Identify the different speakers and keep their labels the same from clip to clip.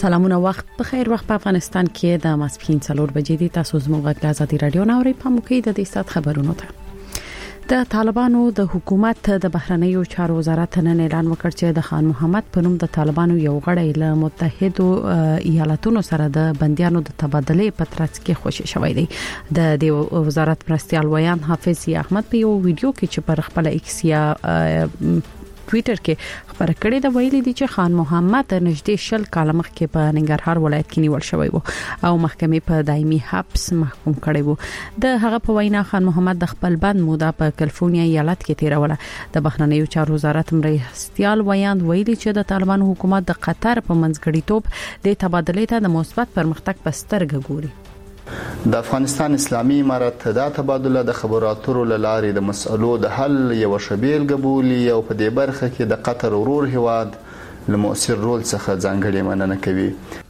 Speaker 1: سلامونه وخت بخیر. وخت په افغانستان کې د ماسپښین 4 بجې دي. تاسو زموږ غږ آزادي رادیو نوري په موکي د دې سات خبرونو ته د طالبانو د حکومت د بهرنیو چارو وزارت نن اعلان وکړ چې د خان محمد په نوم د طالبانو یو غړی له متحدو ایالاتونو سره د بنديانو د تبادلې په ترڅ کې خوشی شوی دی. د وزارت مرستيال ویان حافظ احمد په یو ویډیو کې چې پر خپل ایکس یا ټوئیټر کې خبر کړی دا ویلي دی چې خان محمد نږدې 10 کال مخکې په ننګرهار ولایت کې نیول شوی و او محکمې په دایمي حبس محکوم کړی و. د هغه په وینا خان محمد د خپل بند موده په کالیفورنیا ایالت کې تیروله. د بهرنیو چارو وزارت مرستيال ویان ویلي چې د طالبانو حکومت د قطر په منځګړیتوب د تبادلې ته د مثبت پرمختګ په سترګه ګوري.
Speaker 2: د افغانستان اسلامي امارت دا تبادله د خبرو اترو لارې د مسئلو د حل یو شبیل قبولي او په دې برخه کې د قطر ورور هواد له مؤثر رول څخه ځانګړې مننه کوي.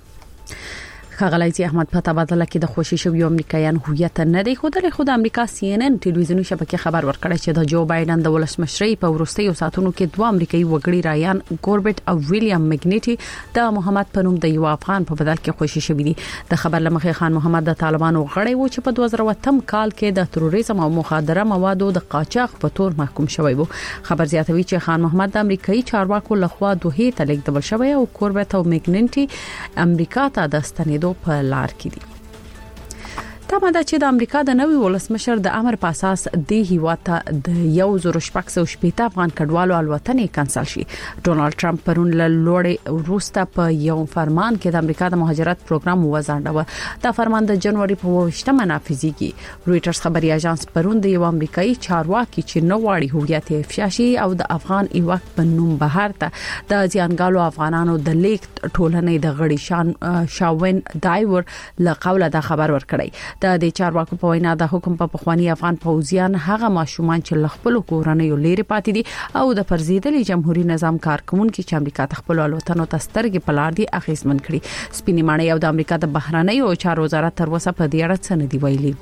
Speaker 2: خغلایزي احمد په تبادله کې د خوشی شوی امریکایان هویت نه دی خودله خود امریکا سی ان ان ټلویزیونی شبکې خبر ورکړی چې د جو بایدن د ولسمشرۍ په وروستیو ساعتونو کې دوه امریکایي وګړي رایان ګوربټ او ویلیام مګنیټي د محمد په نوم د یو افغان په بدل کې خوشی شوی دي. د خبر لمخې خان محمد د طالبانو غړی و چې په 2008 کال کې د تروریزم او مخدره موادو د قاچاق په تور محکوم شوی و. خبر زیاتوي چې خان محمد د امریکایي چارواکو لخوا دوه ته لیږدول شوی او ګوربټ او مګنیټي امریکا ته د ستنېدو په لار کې دي. تماده چې د امریکا د نوي ولسمشر د امر په اساس د هیواته د 1680 افغان کډوالو الوتنې کانسل شي. ډونالد ټرمپ پرون له لوړې وروسته په یو فرمان کې د امریکا د مهاجرت پروګرام وځانډاوه. دا فرمان د جنوري په 28مه نافذیږي. رويټرز خبري اژانس پرون د یو امریکایي چارواکي چې نو واړی هویت افشا شي او د افغان ایواک په نوم بهر ته د ځانګالو افغانانو د لیک ټولنې د غړي شاون دایور له قوله دا خبر ورکړی. د چارواکو په وینا د حکم په پخوانی افغان پوځیان هغه ماشومان چې خپل کورنۍ لري پاتې دي او د فرضیدلي جمهوریت نظام کارکونکو چې امریکا ته خپل الوتنو تسترګې په لار دي اخیسمن کړي. سپینې ماڼۍ او د امریکا د بهرنیو چارو وزارت تر اوسه په دې اړه څه نه دی ویلي.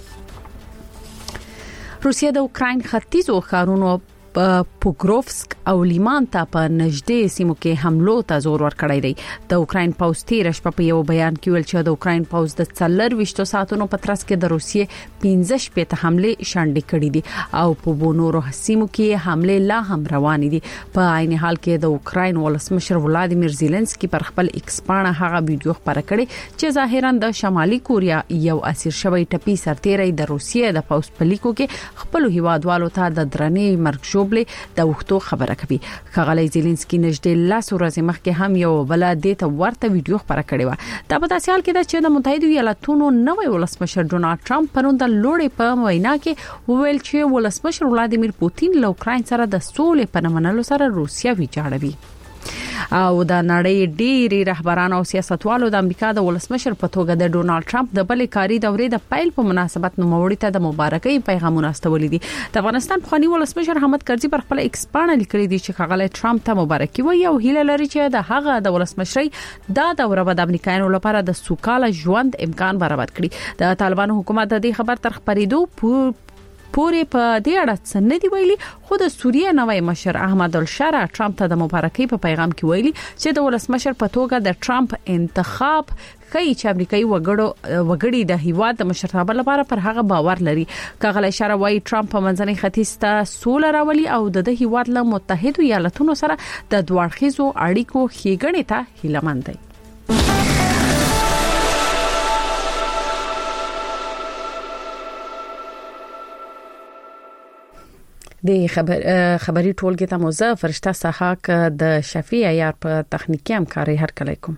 Speaker 2: روسیه د اوکراین ختیځو ښارونو پوګروفسک او لیمان ته په نږدې سیمو کې حملو ته زور ورکړی دی. د اوکراین پوځ تیر شپه په یو بیان کې ویل چې د اوکراین پوځ د 24 ساعتونو په ترڅ کې د روسیې 15 شپته حمله شاندې کړې دي او په بونورو سیمو کې حمله لا هم روان دي. په عین حال کې د اوکراین ولسمشر ولادیمیر زيلنسکي پر خپل ایکس پاڼه هغه ویډیو خبره کړې چې ظاهرا د شمالي کوریا یو اسیر شوی ټپي سرتیری د روسیې د پوځ په لیکو کې خپل هیوادوالو ته د درنې مرګ د وختو خبره کوي. خغلی زيلنسکي نږدې 10 ورځې مخکې هم یو بل د ته ورته ویډیو خبره کړې و. دا په داسې حال کې چې د متحده ایالاتونو نوی ولسمشر ډونالد ټرمپ پرون د لوړې په وینا کې ویل چې ولسمشر ولادیمیر پوتین له اوکراین سره د سولې په منلو سره روسیا ویجاړوي. او د نړۍ ډېری رهبران او سیاستوالو د امریکا د ولسمشر په توګه د ډونالد ټرمپ د بلې کاري دورې د پیل په مناسبت نوموړي ته د مبارکۍ پیغامونه استولي دي. د افغانستان خاني ولسمشر حامد کرزي پر خپل ایکس پاڼه لیکلي دي چې خغلی ټرمپ ته مبارکي وي او هیله لري چې د هغه د ولسمشرۍ دا دوره به د امریکایانو لپاره د سوکاله ژوند امکان برابر کړي. د طالبانو حکومت د دې خبر تر خبرېدو پورې په دې اړه څه نه دی ویلي. خو د سوریه نوی مشر احمد الشرع ټرمپ ته د مبارکۍ په پیغام کې ویلي چې د ولسمشر په توګه د ټرمپ انتخاب کوي چې امریکایي وګړي د هیواد د مشرتابه لپاره پر هغه باور لري. کغلی شرع وايي ټرمپ په منځنۍ ختیځ ته سوله راولي او د هیواد له متحده ایالاتونو سره د دوړخیزو اړیکو ښېګڼې ته هیلهمند دی. د خبري ټولګي ته موزه فرشته سحاق د شفیع عیار په تخنیکی همکاري هر کله کوم.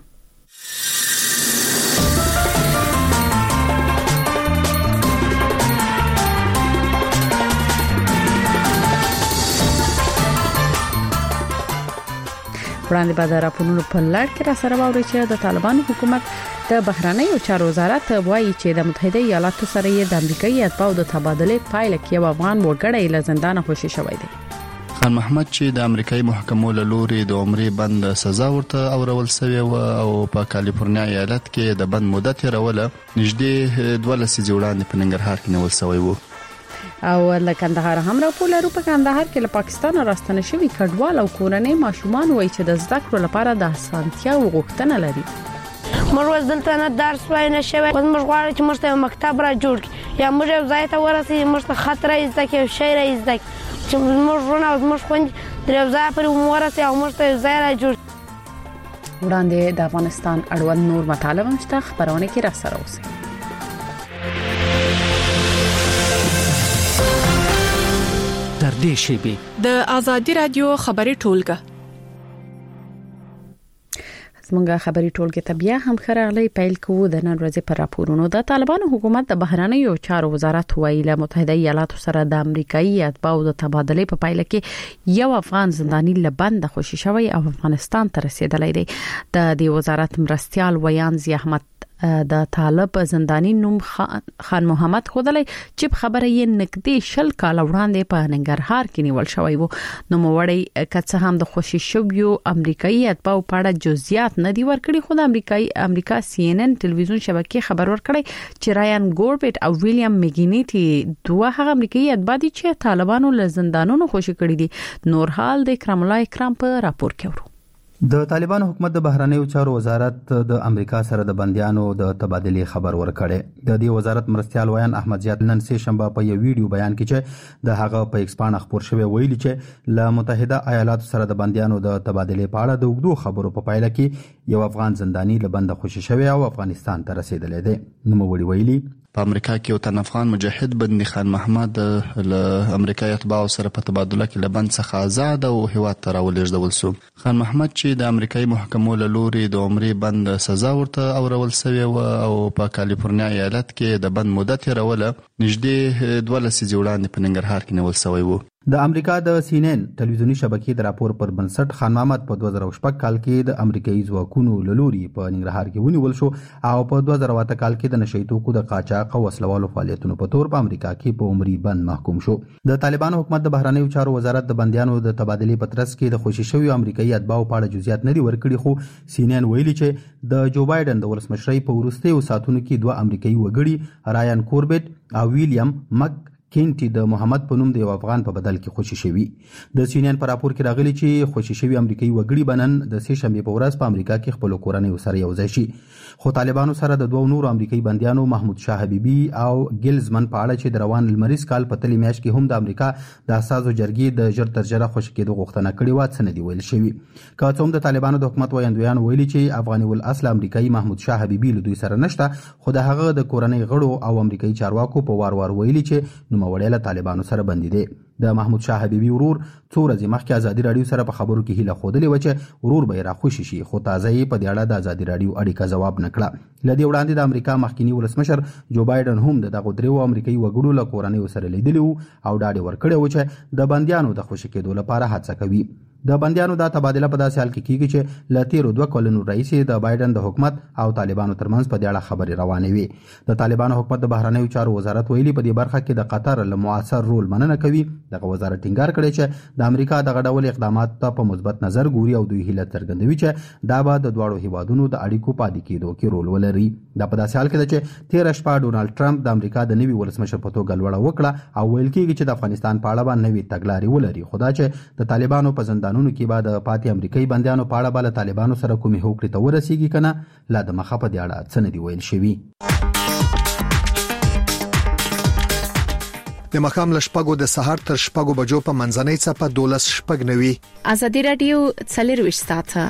Speaker 2: وړاندې به د راپورونو په لړ کې را سره واوري چې د طالبانو حکومت د بهرنیو چارو وزارت وایي چې د متحده ایالاتو سره د امریکایي اتباعو د تبادلې پایله کې یو افغان وګړی له زندانه خوشی شوی دی. خان محمد چې د امریکایي محکمو له لوري د عمرې بند سزا ورته اورول شوی و او په کالیفورنیا ایالت کې د بند مدت یې نږدې 12 وړاندې په ننګرهار کې نیول شوی و.
Speaker 1: او له کندهار هم راپور لرو. په کندهار کې له پاکستان راستنه شوی کډوال او کورنۍ ماشومان وایي چې د زده کړو لپاره د اسانتیا غوښتنه لري.
Speaker 3: موږ دلته نه درس وای نه شوی موږ غواړو چې موږ ته مکتب را جوړ کړي یا موږ یو ځای ته ورسېږو موږ ته خط را زده کړي او شی را زده کړي چې موږ ورونه او موږ خویندې د یو ځای پورې ورسېږو او موږ ته یو ځای را جوړ
Speaker 1: وړاندې د افغانستان اړوند نور مطالب هم شته خبرونه کې را سره اوسئ.
Speaker 4: تر دې شیبې
Speaker 5: د ازادي رادیو خبري ټولګه
Speaker 1: زمونږه خبري ټولګه ته بیا هم خراغلي پیل کوو د نن ورځې پر راپورونو. د طالبانو حکومت د بهرنیو چارو وزارت ویله متحده ایالاتو سره د امریکایي اتباعو د تبادله په پایله کې یو افغان زنداني لبند خوشی شوی او افغانستان ته رسیدلی دی. د دې وزارت مرستيال ویان زی احمد د طالب زنداني نوم خان محمد خدای چې خبره یې نږدې 10 کال وړاندې په ننګرهار کې نیول شوی وو. نو موړی کڅ هم د خوشی شویو امریکایي اتباعو په اړه جزئیات نه دی ورکړي. خو د امریکا CNN ټلویزیون شبکې خبر ورکړی چې رایان ګوربټ او ویلیام میګینیټي دوه هغه امریکایي اتباع دي چې طالبانو له زندانونو خوشی کړي دي. نور حال د کرام الله اکرام په راپور کې ورو.
Speaker 6: د طالبانو حکومت د بهرنیو چارو وزارت د امریکا سره د بنديانو د تبادله خبر ورکړي. د دې وزارت مرستيال ویان احمد زیات نن سه شنبه په یو ویډیو بیان کې چې د هغه په ایکسپان خبر شوی ویلي چې له متحده ایالاتو سره د بنديانو د تبادله په اړه د وګړو خبرو په پایله کې یو افغان زنداني لبند خوشی شوی او افغانستان ته رسیدلی دی. نو وړي ویلي
Speaker 7: په امریکا کې یو تن افغان مجاهد بندي خان محمد له امریکایي اتباعو سره په تبادله کې لبند څخه آزاد او هیواد ته راولېږدول شو. خان محمد چې د امریکایي محکمو له لوري د عمرې بند سزا ورته اورول شوی او په کالیفورنیا ایالت کې د بند مدت یې راوله نږدې 12 لسیزې وړاندې په ننګرهار کې نیول شوی وو.
Speaker 6: د امریکا د CNN ټلویزیونی شبکې د راپور پر بنسټ خان محمد په 2016 کال کې د امریکایي ځواکونو له لوري په ننګرهار کې ونیول شو او په 2008 کال کې د نشئی توکو د قاچاق او وسلوالو فعالیتونو په تور په امریکا کې په عمرې بند محکوم شو. د طالبانو حکومت د بهرنیو چارو وزارت د بنديانو د تبادله په ترڅ کې د خوشی شوی امریکایي اتباعو په اړه جزئیات نه دی ورکړي. خو CNN ویلي چې د جو بایدن د ولسمشرۍ په وروستیو ساعتونو کې دوه امریکایي وګړي رایان کوربټ او ویلیام مک کینټي د محمد په نوم د یو افغان په بدل کې خوشی شوی. د CNN په راپور کې راغلی چې خوشی شوی امریکایي وګړي بنن د سه شنبه په ورځ په امریکا کې خپل کورنۍ سره یو ځای شي. خو طالبانو سره د دوه نورو امریکایي بنديانو محمود شاه حبیبي او ګیلزمن په اړه چې د روان لمریز کال په تلې میاشت کې هم د امریکا د اساسو جرګې د ژر تر ژره خوشی کېدو غوښتنه کړې و څه نه دی ویل شوی. که څوم د طالبانو د حکومت وایندویان ویلي چې افغاني ول اصل امریکایي محمود شاه حبیبي له دوی سره نشته. خو د هغه د کورنۍ غړو او امریکایي چارواکو په وار ویلي چې نو موړی له طالبانو سره بندي دي. د محمود شاه حبیبي ورور څو ورځې مخکې ازادي رادیو سره په خبرو کې هیله خوده لوي چې ورور به را خوشی شي. خو تازه یې په دې اړه د ازادي رادیو اړیکه جواب نکړه. لدی وړاندې د امریکا مخکنی ولسمشر جو بایدن هم دغه درو امریکایي وګړو له کورنۍ سره لیدلی او ډاډ ورکړی و چې د بنديانو د خوشی کېدو لپاره هڅه کوي. د بنديانو د تبادله په داسې حال کې کیږي چې ل 13 کلونو رئیس د بایدن د حکومت او طالبانو ترمنځ په دې اړه خبرې روانې وي. د طالبانو حکومت د بهرنیو چارو وزارت ویلي په دې برخه کې د قطر له موثر رول مننه کوي. دغه وزارت ټینګار کړی چې د امریکا دغه ډول اقدامات ته په مثبت نظر ګوري او دوی هیله څرګندوي چې دا به د دواړو هیوادونو د اړیکو پاتې کېدو کې رول ولري. دا په داسې حال کې ده چې 13 شپه ډونالد ټرمپ د امریکا د نوي ولسمشر په توګه لوړه وکړه او ویل کېږي چې د افغانستان په اړه باندې نوې تګلارې ولري. خو دا چې د طالبانو په زندانونو کې بعد پاتې امریکایي بنديانو په اړه بل طالبانو سره کومې هوکړې ته ورسیږي کنه لا د مخه په دې اړه څه نه دی ویل شوی.
Speaker 8: د مخام لشپګو د سحر تر شپګو بجو په منځنۍ صفه 12 شپګ نوي.
Speaker 1: ازادي رادیو څلور وشتاته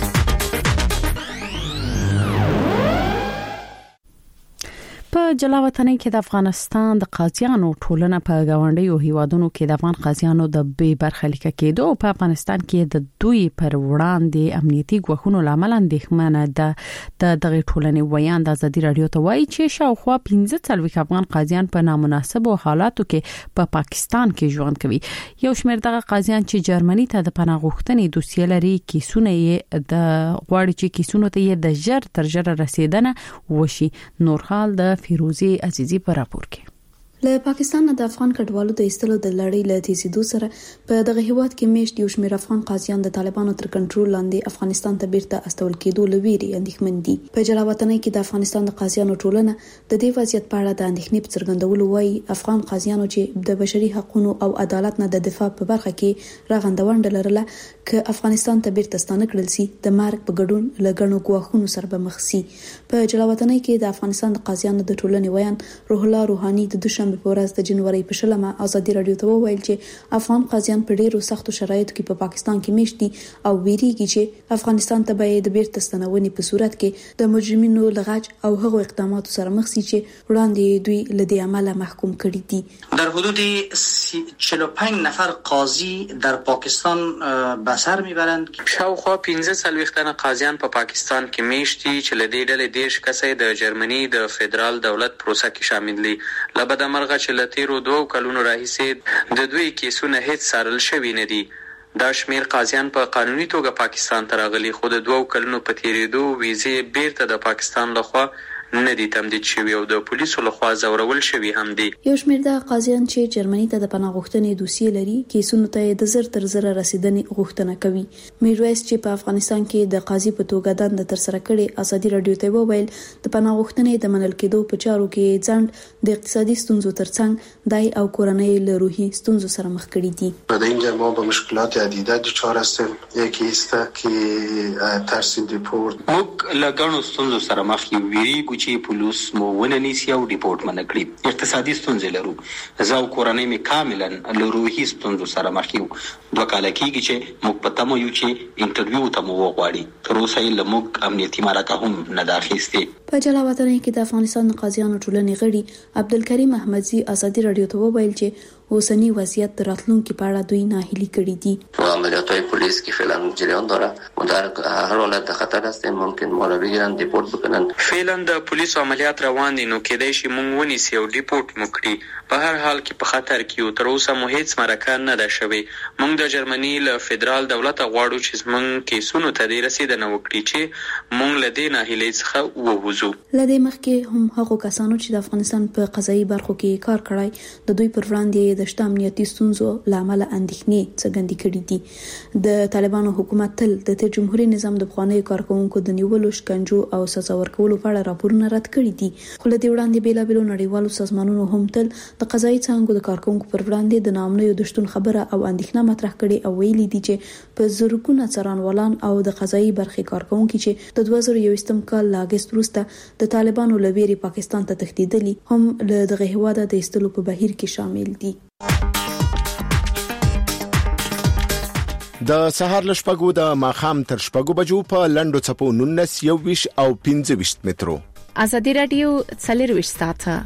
Speaker 1: په جلاوطنۍ کې د افغانستان د قاضیانو ټولنه په غونډیو هیوادونو کې د افغان قاضیانو د بې برخلیک کېدو په افغانستان کې د دوی پر وړاندې امنیتي ګواښونو لامل اندېښمنه ده. دغه ټولنې ویان د ازادي رادیو ته وایي چې شاوخوا 15 افغان قاضیان په نامناسبو حالاتو کې په پاکستان کې ژوند کوي. یو شمېر دغه قاضیان چې جرمني ته د پناه غوښتنې دوسیه لري کیسونه یې د غواړي چې کیسونو ته یې د ژر تر ژره رسیدنه وشي. نور حال د فیروزی عزیزی پر راپور کې.
Speaker 9: له پاکستان د افغان کډوالو د ایستلو د لړۍ له تیزیدو سره په دغه هیواد کې میشت یو شمېر افغان قاضیان د طالبانو تر کنټرول لاندې افغانستان ته بیرته استول کېدو لویري اندېښمن دي. په جلاوطنۍ کې د افغانستان د قاضیانو ټولنه د دې وضعیت په اړه د اندېښنې په څرګندولو وايي افغان قاضیانو چې د بشري حقوقو او عدالت نه د دفاع په برخه کې راغندونډه لرله ک افغانستان ته بیرته ستانه کړل سي د مارګ په ګډون لګڼو غواخونو سره به مخ سي. په جلاوطنۍ کې د افغانستان د قاضیانو د ټولنې ویان روح الله روحاني د دوشنبه په ورځ د جنوري په 10 ازادي رادیو ته وویل چې افغان قاضیان په ډیرو سختو شرایطو کې په پاکستان کې میشت دي او ویریږي چې افغانستان ته به د بیرته ستنونې په صورت کې د مجرمینو لغچ او هغو اقداماتو سره مخ شي چې وړاندې دوی له دې عمله محکوم کړي دي.
Speaker 10: در حدود 45 نفر قاضی در پاکستان به سر میبرند.
Speaker 11: شاوخوا 15 تنه قاضیان په پاکستان کې میشت دي چې له دې ډلې 10 کسې د جرمني د فدرال دولت پروسه کې شامل دي. لبد مرغه چې لتیرو 2 کلونو راهیسې د دوی کیسونه هیڅ سارل شوی نه دي. دا شمیر قاضیان په قانوني توګه پاکستان ته راغلي خو د 2 کلونو په تیریدو ویزې بیرته د پاکستان لخوا نه دي تمدید شوی او د پولیسو لخوا زورول شوی هم دي.
Speaker 9: یو شمیر د قاضیان چې جرمني ته د پناه غوښتنې دوسیې لري کیسونو ته د زر تر زر رسیدنې غوښتنه کوي. میرویس چې په افغانستان کې د قاضي په توګه دند تر سره کړي ازادي رادیو ته وویل د پناه غوښتنې د منل کېدو په چارو کې ځند د اقتصادي ستونزو ترڅنګ دای او کورنۍ له روحي ستونزو سره مخ کړي دي.
Speaker 12: در اینجا ما با مشکلات عدیده دچار هستیم. یکی است که ترسیم دیپورت
Speaker 11: موږ له ګڼو ستونزو سره مخ یو ویریږو چې پولیس مو وننیسي او ریپورت منه کړي. اقتصادي ستونزې لرو زه او کورنۍ مې کاملا له روحي ستونزو سره مخ یو. 2 کال کېږي چې موږ په تمه یو چې انټرویو ته مو وغواړي. تر اوسه یې له موږ امنیتي مرکه هم نه ده اخیستې.
Speaker 9: په جلاوطنۍ کې د افغانستان د قاضیانو ټولنې غړي عبدالکریم احمدزي ازادي رادیو ته وویل چې اوسنی وضعیت د راتلونکو په اړه دوی ناهیلي کړي دي.
Speaker 13: عملیات‌های پلیس که فعلا جریان داره و در هر حالت خطر هستیم ممکن ما را بگیرن دیپورت بکنن.
Speaker 11: فعلا د پولیسو عملیات روان دي نو کېدای شي مونږ ونیسي او ډیپورت مو کړي. په هر حال کې په خطر کې یو. تر اوسه مو هیڅ مرکه نه ده شوې. مونږ د جرمني له فدرال دولت غواړو چې مونږ کیسونو ته د رسیدنه وکړي چې مونږ له دې ناهیلۍ څخه ووځو.
Speaker 9: لدې مخکې هم هغو کسانو چې د افغانستان په قضایي برخو کې کار کړی د دوی پر وړاندې د شته امنیتي ستونزو لامل اندېښنې څرګندې کړې دي. د طالبانو حکومت تل د جمهوریت نظام د بخواني کارکونکو د نیولو شکنجو او سزا ورکولو په اړه راپورونه رد کړي دي. خو له دې وړاندې بیلابېلو نړیوالو سازمانونو هم تل د قضایي څانګو د کارکونکو پر وړاندې د ناامنیو د شتون خبره او اندېښنه مطرح کړي او ویلي دي چې په زرګونه څارنوالان او د قضایي برخې کارکونکو چې د 2021 کال له اگست وروسته د طالبانو لویري پاکستان ته تښتیدلي هم له دغه هیواده د ایستلو په بهیر کې شامل دي.
Speaker 14: د سهار لشپګو د ماخام تر شپګو بجو په لندو چپو 19 21 او 25 مترو.
Speaker 2: ازادي رادیو 24 ساعته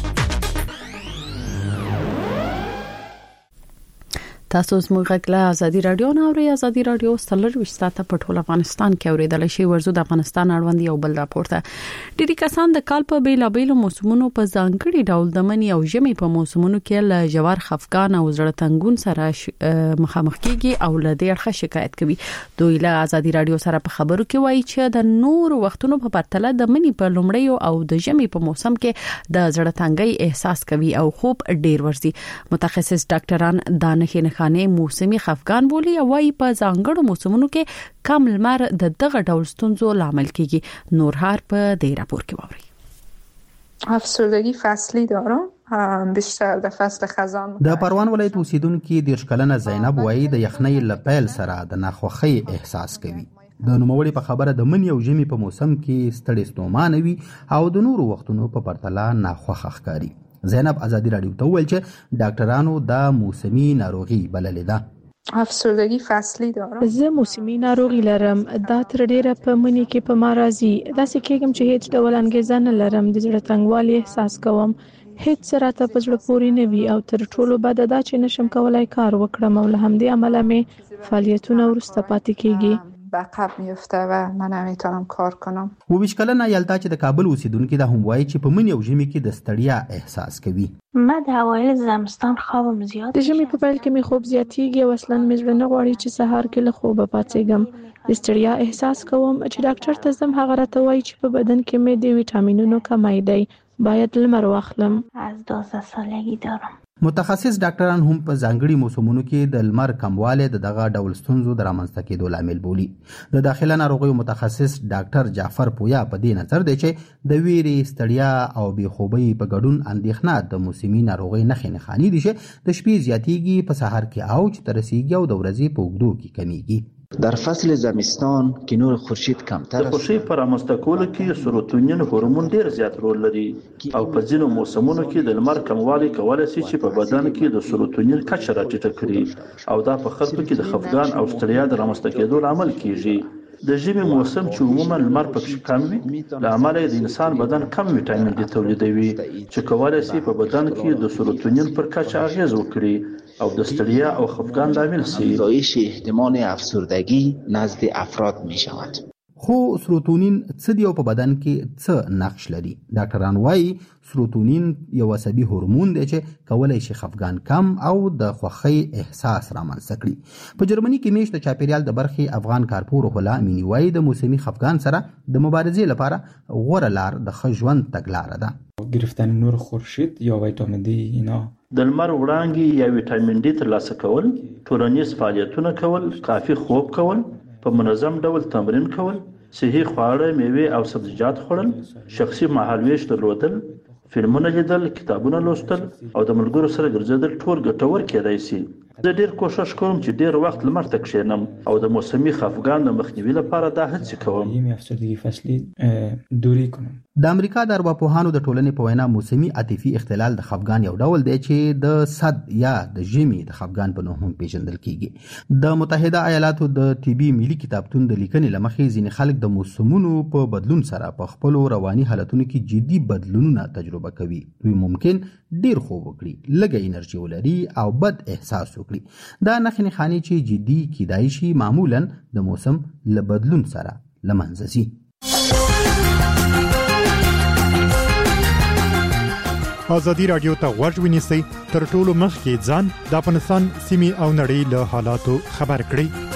Speaker 2: تاسو زموږ غږ ازادي رادیو نه اوري. ازادي رادیو 24 ساعته په ټول افغانستان کې اوریدل شي. ورزو د افغانستان اړوند یو بل راپورته ډیری کسان د کال په بیلابېلو موسمونو په ځانګړي ډول د منی او ژمي په موسمونو کې له جوار خفقان او زړه تنګون سره مخامخ کیږي او له دې اړخه شکایت کوي. دوی له ازادي رادیو سره په خبرو کې وایي چې د نور وختونو په پرتله د منی په لومړی او د ژمي په موسم کې د زړه تنګي احساس کوي او خوب ډیر ورزي. متخصص ډاکټران دانه موسمي خفقان بولی او وايي په ځانګړو موسمونو کې کم لمر د دغه ډول ستونزو لامل کیږي. نورهار په دې راپور کې ووري.
Speaker 15: افسردگی فصلی دارم بیشتر در فصل خزان.
Speaker 6: د پروان ولایت اوسیدونکو د ښکلنه زینب وايي د یخنۍ لپیل سره د ناخوخي احساس کوي. د نوموړي په خبره د منی او ژمي په موسم کې ستړي ستومان وي او د نورو وختونو په پرتله ناخوخه ښکاري. زینب ازادي رادیو ته ویل چې ډاکټرانو د موسمي ناروغي بللې ده.
Speaker 15: افسردگی فصلی دارم.
Speaker 16: زه موسمي ناروغي لرم. دا تر ډیره په منی کې په مارازي داسې کېږم چې هیڅ ډول انګیزه نه لرم. د زړه تنګوالي احساس کوم. هیڅ راته په زړه پورې نه وي او تر ټولو بد دا چې نشم کولای کار وکړم او له همدې عمله مې فعالیتونه ورسته پاتې کېږي.
Speaker 15: عقب میفته و من نمیتونم کار کنم.
Speaker 6: و ویشکلنه یلتا چې د کابل اوسیدونکو د هم وایي چې په منی او ژمي کې د ستړیا احساس کوي.
Speaker 17: ما د اوایل زمستان خوابم زیات.
Speaker 16: د ژمي په پیل کې مې خوب زیاتیږي او اصلا مې زړه نه غواړي چې سهار کې له خوبه پاڅېږم. د ستړیا احساس کوم چې ډاکټر ته ځم هغه راته وایي چې په بدن کې مې د ویټامینونو کمی دی باید لمر واخلم.
Speaker 17: از 12 سالگی دارم.
Speaker 6: متخصص ډاکټران هم په ځانګړي موسمونو کې د لمر کموالی د دغه ډول ستونزو د رامنځته کېدو لامل بولي. د داخله ناروغیو متخصص ډاکټر جعفر پویا په دې نظر دی چې د ویرې، ستړیا او بې خوبۍ په ګډون اندېښنه د موسمي ناروغۍ نښې نښانې دي چې د شپې زیاتېږي، په سحر کې اوج ته رسېږي او د ورځې په اوږدو کې کمیږي.
Speaker 18: در فصل زمستان که نور خورشید کمتر است،
Speaker 19: د خوشي پر رامنځته کولو کې سروتونین هورمون ډیر زیات رول لري او په ځینو موسمونو کې د لمر کموالی کولای شي چې په بدن کې د سروتونین کچه راټیټه کړي او دا په خلکو کې د خفګان او ستړیا د رامنځته کېدو لامل کیږي. د ژمي موسم چې عموما لمر پکې کم وي، له امله د انسان بدن کم ویټامین ډي تولیدوي چې کولای شي په بدن کې د سروتونین پر کچه اغیز وکړي او د ستړیا او خفګان لامل شي.
Speaker 18: افزایش احتمال افسردگی نزد افراد می شود.
Speaker 6: خو سروتونین څه دی او په بدن کې څه نقش لري؟ ډاکټران وايي سروتونین یو عصبي هورمون دی چې کولای شي خفګان کم او د خوښۍ احساس رامنځته کړي. په جرمني کې میشت د چاپیریال د برخې افغان کارپور هلا امینی وايي د موسمي خفګان سره د مبارزې لپاره غوره لار د ښه ژوند تګلاره ده.
Speaker 20: گرفتن نور خورشید یا ویتامین دی اینا،
Speaker 19: د لمر وړانګې یا ویټامین ډي ترلاسه کول، ټولنیز فعالیتونه کول، کافي خوب کول، په منظم ډول تمرین کول، صحي خواړه، میوې او سبزیجات خوړل، شخصي مهالویش درلودل، فلمونه لیدل، کتابونه لوستل او د ملګرو سره ګرځېدل ټول ګټور کېدای شي. زه ډیر کوشش کوم چې ډیر وخت لمر ته کښېنم او د موسمي خفګان د مخنیوي لپاره دا هڅې کوم.
Speaker 20: افسردگی فصلی دوری کنم.
Speaker 6: د امریکا د ارواپوهانو د ټولنې په وینا موسمي عاطفي اختلال د خفګان یو ډول دی چې د صد یا د ژمي د خفګان په نوم هم پیژندل کیږي. د متحده ایالاتو د طبي ملي کتابتون د لیکنې لمخې ځینې خلک د موسمونو په بدلون سره په خپل رواني حالتونو کې جدي بدلونونه تجربه کوي. دوی ممکن ډیر خوب وکړي، لږه انرژي ولري او بد احساس وکړي. دا نښې نښانې چې جدي کیدای شي معمولا د موسم له بدلون سره له منځه ځي.
Speaker 21: ازادي راډیو ته غوږ ونیسئ، تر ټولو مخکې ځان د افغانستان سیمې او نړۍ له حالاتو خبر کړئ.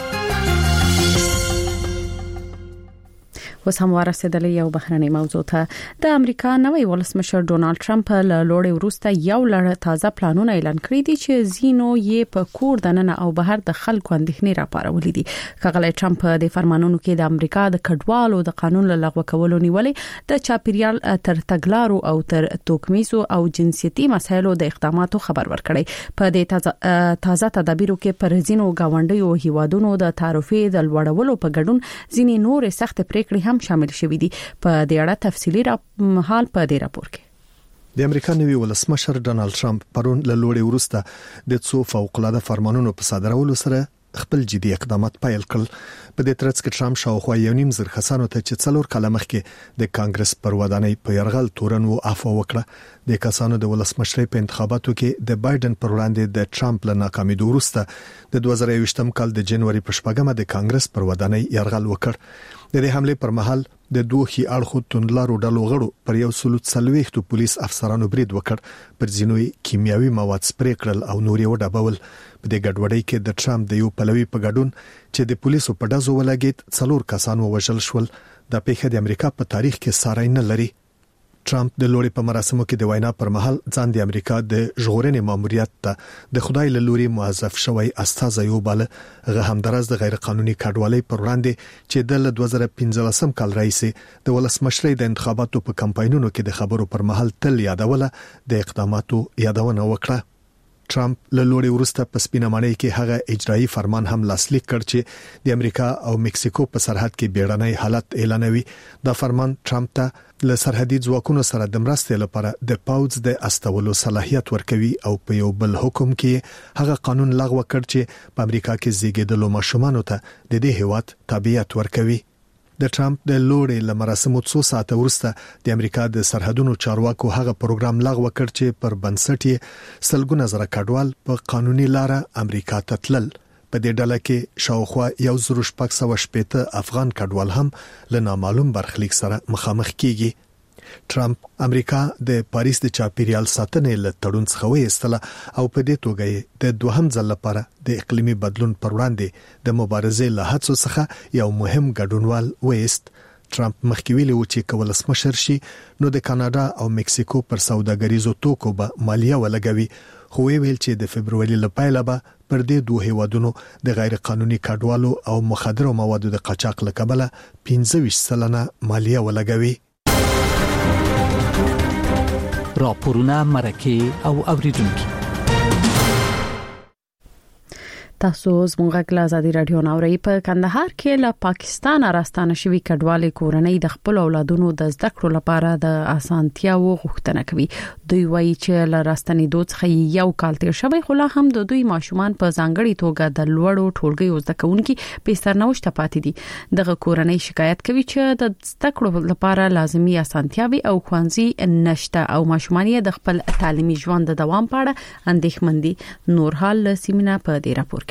Speaker 2: اوس هم ورسېدلې یو بهرنۍ موضوع ته. د امریکا نوی ولسمشر ډونالد ټرمپ له لوړې وروسته یو لړ تازه پلانونه اعلان کړي دي چې زینو یې په کور دننه او بهر د خلکو اندېښنې راپارولې دي. ښاغلی ټرمپ د فرمانونو کې د امریکا د کډوالو د قانون له لغوه کولو نیولې د چاپیریال تر تګلارو او تر توکمیزو او جنسيتي مسایلو د اقداماتو خبر ورکړي. په دې تازه تدابیرو کې پر زینو گاونډیو هیوادونو د تعرفې د لوړولو په ګډون ځینې نور سخت پریکړې هم شامل شوې دي. په دې اړه تفصیلي حال په دې راپور کې.
Speaker 8: د امریکا نوی ولسمشر ډونالد ټرمپ پرون له لوړې وروسته د څو فوق‌العاده فرمانونو په صادرولو سره خپل جدي اقدامات پیل کړل. په دې ترڅ کې ټرمپ شاوخوا 1.5 کسانو ته چې 4 کاله مخکې د کانګرس پر ودانۍ په يرغل تورن وو عفو وکړه. د کسانو د ولسمشرۍ په انتخاباتو کې د بایدن پر وړاندې د ټرمپ له ناکامېدو وروسته د 2021 کال د جنوري په 8مه د کانګرس پر ودانۍ يرغل وکړ. د دې حمله پر مهال د دوه اړخو توندلارو ډلو غړو پر 140 پولیس افسرانو برید وکړ، پر ځینوي کیمیاوي مواد سپری کړل او نور یې وډبول. په دې ګډوډۍ کې د ټرمپ د یو پلوي په ګډون چې د پولیسو په ډزو ولګید 4 کسان ووژل شول. د پیښې د امریکا په تاریخ کې ساری نه لري. ټرمپ د لوري په مراسمو کې د وینا پر مهال ځان د امریکا د ژغورنې ماموریت ته د خدای له لوري موظف شوی استازی وباله. هغه همدارس د غیر قانوني کډوالۍ پر وړاندې چې د 2015 کال رئیس د ولسمشرۍ د انتخاباتو په کمپاینونو کې د خبرو پر مهال تل یادوله د اقداماتو یادونه وکړه. ټرمپ له لوړې وروسته په سپینه ماڼۍ کې هغه اجرایي فرمان هم لاسلیک کړ چې د امریکا او مکسیکو په سرحد کې بیړنی حالت اعلانوي. دا فرمان ټرمپ ته له سرحدي ځواکونو سره د مرستې لپاره د پاوځ د استولو صلاحیت ورکوي او په یو بل حکم کې هغه قانون لغوه کړ چې په امریکا کې زیږیدلو ماشومانو ته د دې هیواد تابعیت ورکوي. د ټرمپ د لوړې لمراسمو 2 ساعته وروسته د امریکا د سرحدونو چارواکو هغه پروګرام لغوه کړ چې پر بنسټ یې سلګونه زره کډوال په قانوني لار امریکا ته تلل. په دې ډله کې شاوخوا 1650 افغان کډوال هم له نامعلوم برخلیک سره مخامخ کیږي. ټرمپ امریکا د پاریس د چاپیریال ساتنې له تړون څخه وایستله او په دې توګه د دوهم ځل لپاره د اقلیمي بدلون پر وړاندې د مبارزې له هڅو څخه یو مهم ګډونوال وایست. ټرمپ مخکې ویلي و چې کول ولسمشر شي نو د کاناډا او مکسیکو پر سوداګریزو توکو به مالیه ولګوي خو ویل چې د فبرवरी لپاره به پر دې دوه هیوادونو د غیر قانوني کډوالو او مخدرو موادو د قاچاق لکبله 15% مالیه ولګوي.
Speaker 4: راپورونه مرکه او اوریدونکو
Speaker 1: تاسو زموږ غږ آزادي رادیو ناوړی په کندهار کې له پاکستان راستانه شوی کډوالې کورنۍ د خپل اولادونو د زده کړو لپاره د اسانتیاو غوښتنه کوي. دوی وایي چې له راستنېدو څخه یو کال تیر شوی خو لا هم د دوی ماشومان په ځانګړي توګه د لوړو ټولګیو زده کوونکي به سرنوشت پاتې دي. دغه کورنۍ شکایت کوي چې د زده کړو لپاره لازمي اسانتیاوي او خوانزي نشته او ماشومان د خپل تعلیمي ژوند د دوام په اړه اندېښمن دي. نور حال سیمینه په دې راپور